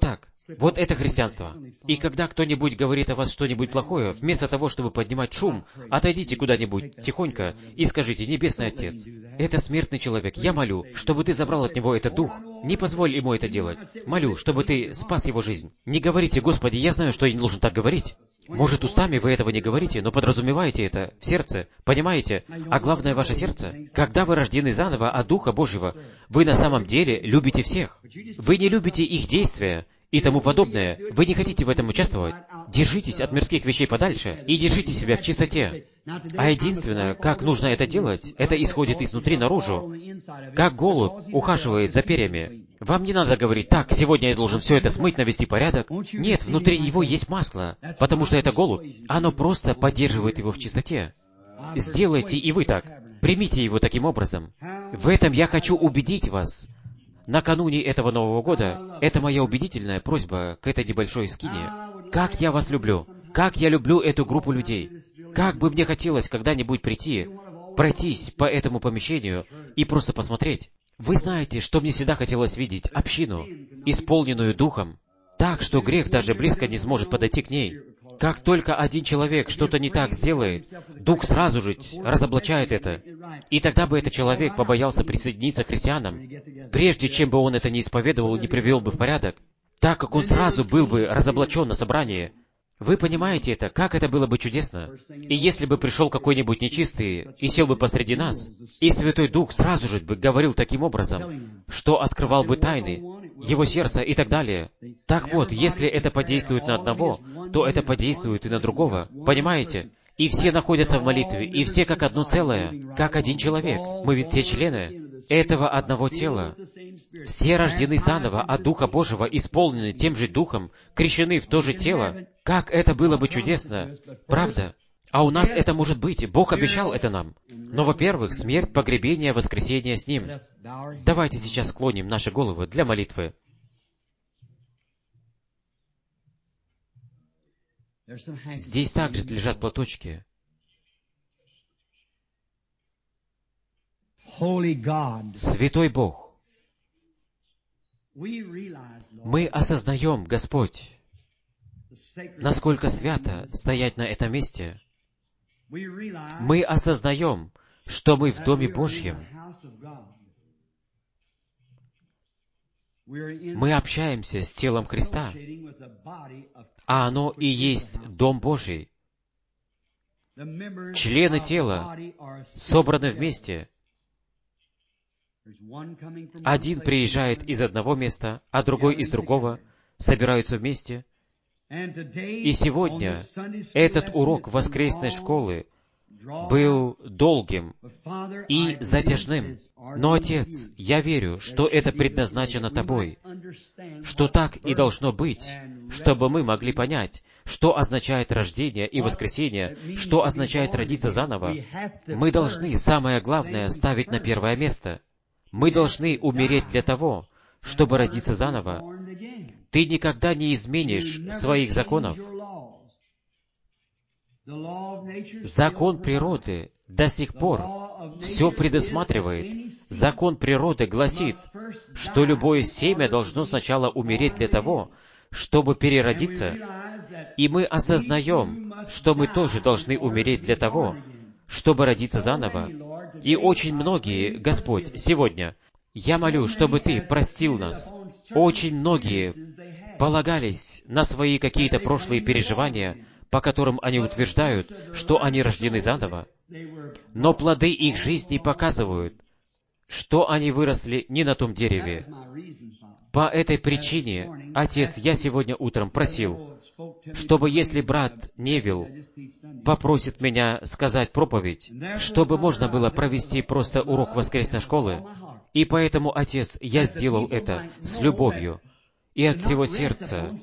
Вот это христианство. И когда кто-нибудь говорит о вас что-нибудь плохое, вместо того, чтобы поднимать шум, отойдите куда-нибудь тихонько и скажите: «Небесный Отец, это смертный человек. Я молю, чтобы Ты забрал от него этот дух. Не позволь ему это делать. Молю, чтобы Ты спас его жизнь». Не говорите: «Господи, я знаю, что я не должен так говорить». Может, устами вы этого не говорите, но подразумеваете это в сердце, понимаете? А главное, ваше сердце. Когда вы рождены заново от Духа Божьего, вы на самом деле любите всех. Вы не любите их действия и тому подобное. Вы не хотите в этом участвовать. Держитесь от мирских вещей подальше и держите себя в чистоте. А единственное, как нужно это делать, это исходит изнутри наружу. Как голубь ухаживает за перьями. Вам не надо говорить: «Так, сегодня я должен все это смыть, навести порядок». Нет, внутри него есть масло, потому что это голубь. Оно просто поддерживает его в чистоте. Сделайте и вы так. Примите его таким образом. В этом я хочу убедить вас. Накануне этого Нового года, это моя убедительная просьба к этой небольшой скине. Как я вас люблю! Как я люблю эту группу людей! Как бы мне хотелось когда-нибудь прийти, пройтись по этому помещению и просто посмотреть. Вы знаете, что мне всегда хотелось видеть: общину, исполненную Духом, так, что грех даже близко не сможет подойти к ней. Как только один человек что-то не так сделает, Дух сразу же разоблачает это. И тогда бы этот человек побоялся присоединиться к христианам, прежде чем бы он это не исповедовал и не привел бы в порядок, так как он сразу был бы разоблачен на собрании. Вы понимаете это? Как это было бы чудесно! И если бы пришел какой-нибудь нечистый и сел бы посреди нас, и Святой Дух сразу же бы говорил таким образом, что открывал бы тайны его сердца и так далее. Так вот, если это подействует на одного, то это подействует и на другого. Понимаете? И все находятся в молитве, и все как одно целое, как один человек. Мы ведь все члены этого одного тела. Все рождены заново от Духа Божьего, исполнены тем же Духом, крещены в то же тело. Как это было бы чудесно! Правда? А у нас это может быть. Бог обещал это нам. Но, во-первых, смерть, погребение, воскресение с Ним. Давайте сейчас склоним наши головы для молитвы. Здесь также лежат платочки. Святой Бог, мы осознаем, Господь, насколько свято стоять на этом месте. Мы осознаем, что мы в Доме Божьем. Мы общаемся с телом Христа, а оно и есть Дом Божий. Члены тела собраны вместе. Один приезжает из одного места, а другой из другого, собираются вместе. И сегодня этот урок воскресной школы был долгим и затяжным. Но, Отец, я верю, что это предназначено Тобой, что так и должно быть, чтобы мы могли понять, что означает рождение и воскресение, что означает родиться заново. Мы должны, самое главное, ставить на первое место. Мы должны умереть для того, чтобы родиться заново. Ты никогда не изменишь своих законов. Закон природы до сих пор все предусматривает. Закон природы гласит, что любое семя должно сначала умереть для того, чтобы переродиться. И мы осознаем, что мы тоже должны умереть для того, чтобы родиться заново. И очень многие, Господь, сегодня, я молю, чтобы Ты простил нас. Очень многие полагались на свои какие-то прошлые переживания, по которым они утверждают, что они рождены заново. Но плоды их жизни показывают, что они выросли не на том дереве. По этой причине, Отец, я сегодня утром просил, чтобы если брат Невил попросит меня сказать проповедь, чтобы можно было провести просто урок воскресной школы. И поэтому, Отец, я сделал это с любовью и от всего сердца,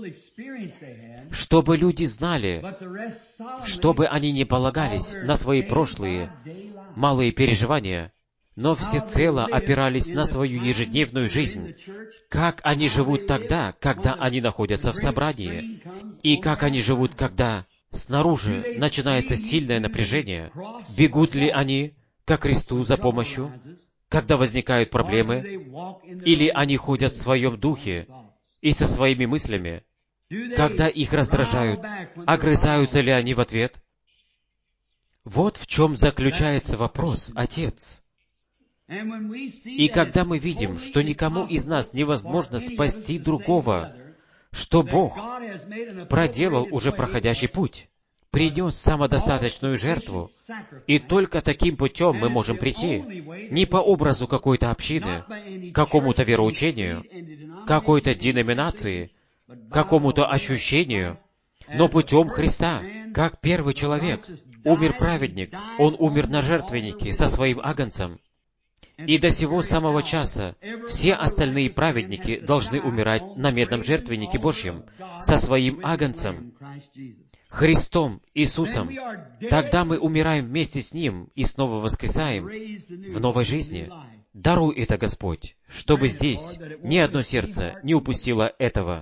чтобы люди знали, чтобы они не полагались на свои прошлые малые переживания, но всецело опирались на свою ежедневную жизнь, как они живут тогда, когда они находятся в собрании, и как они живут, когда снаружи начинается сильное напряжение. Бегут ли они ко кресту за помощью, когда возникают проблемы, или они ходят в своем духе и со своими мыслями, когда их раздражают, огрызаются ли они в ответ? Вот в чем заключается вопрос, Отец. И когда мы видим, что никому из нас невозможно спасти другого, что Бог проделал уже проходящий путь, принес самодостаточную жертву, и только таким путем мы можем прийти, не по образу какой-то общины, какому-то вероучению, какой-то деноминации, какому-то ощущению, но путем Христа, как первый человек. Умер праведник, он умер на жертвеннике со своим агнцем. И до сего самого часа все остальные праведники должны умирать на медном жертвеннике Божьем со своим агнцем, Христом Иисусом. Тогда мы умираем вместе с Ним и снова воскресаем в новой жизни. Даруй это, Господь, чтобы здесь ни одно сердце не упустило этого.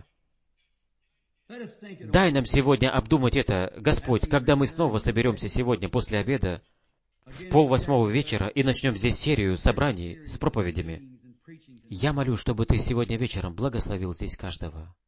Дай нам сегодня обдумать это, Господь, когда мы снова соберемся сегодня после обеда, в полвосьмого вечера, и начнем здесь серию собраний с проповедями. Я молю, чтобы Ты сегодня вечером благословил здесь каждого.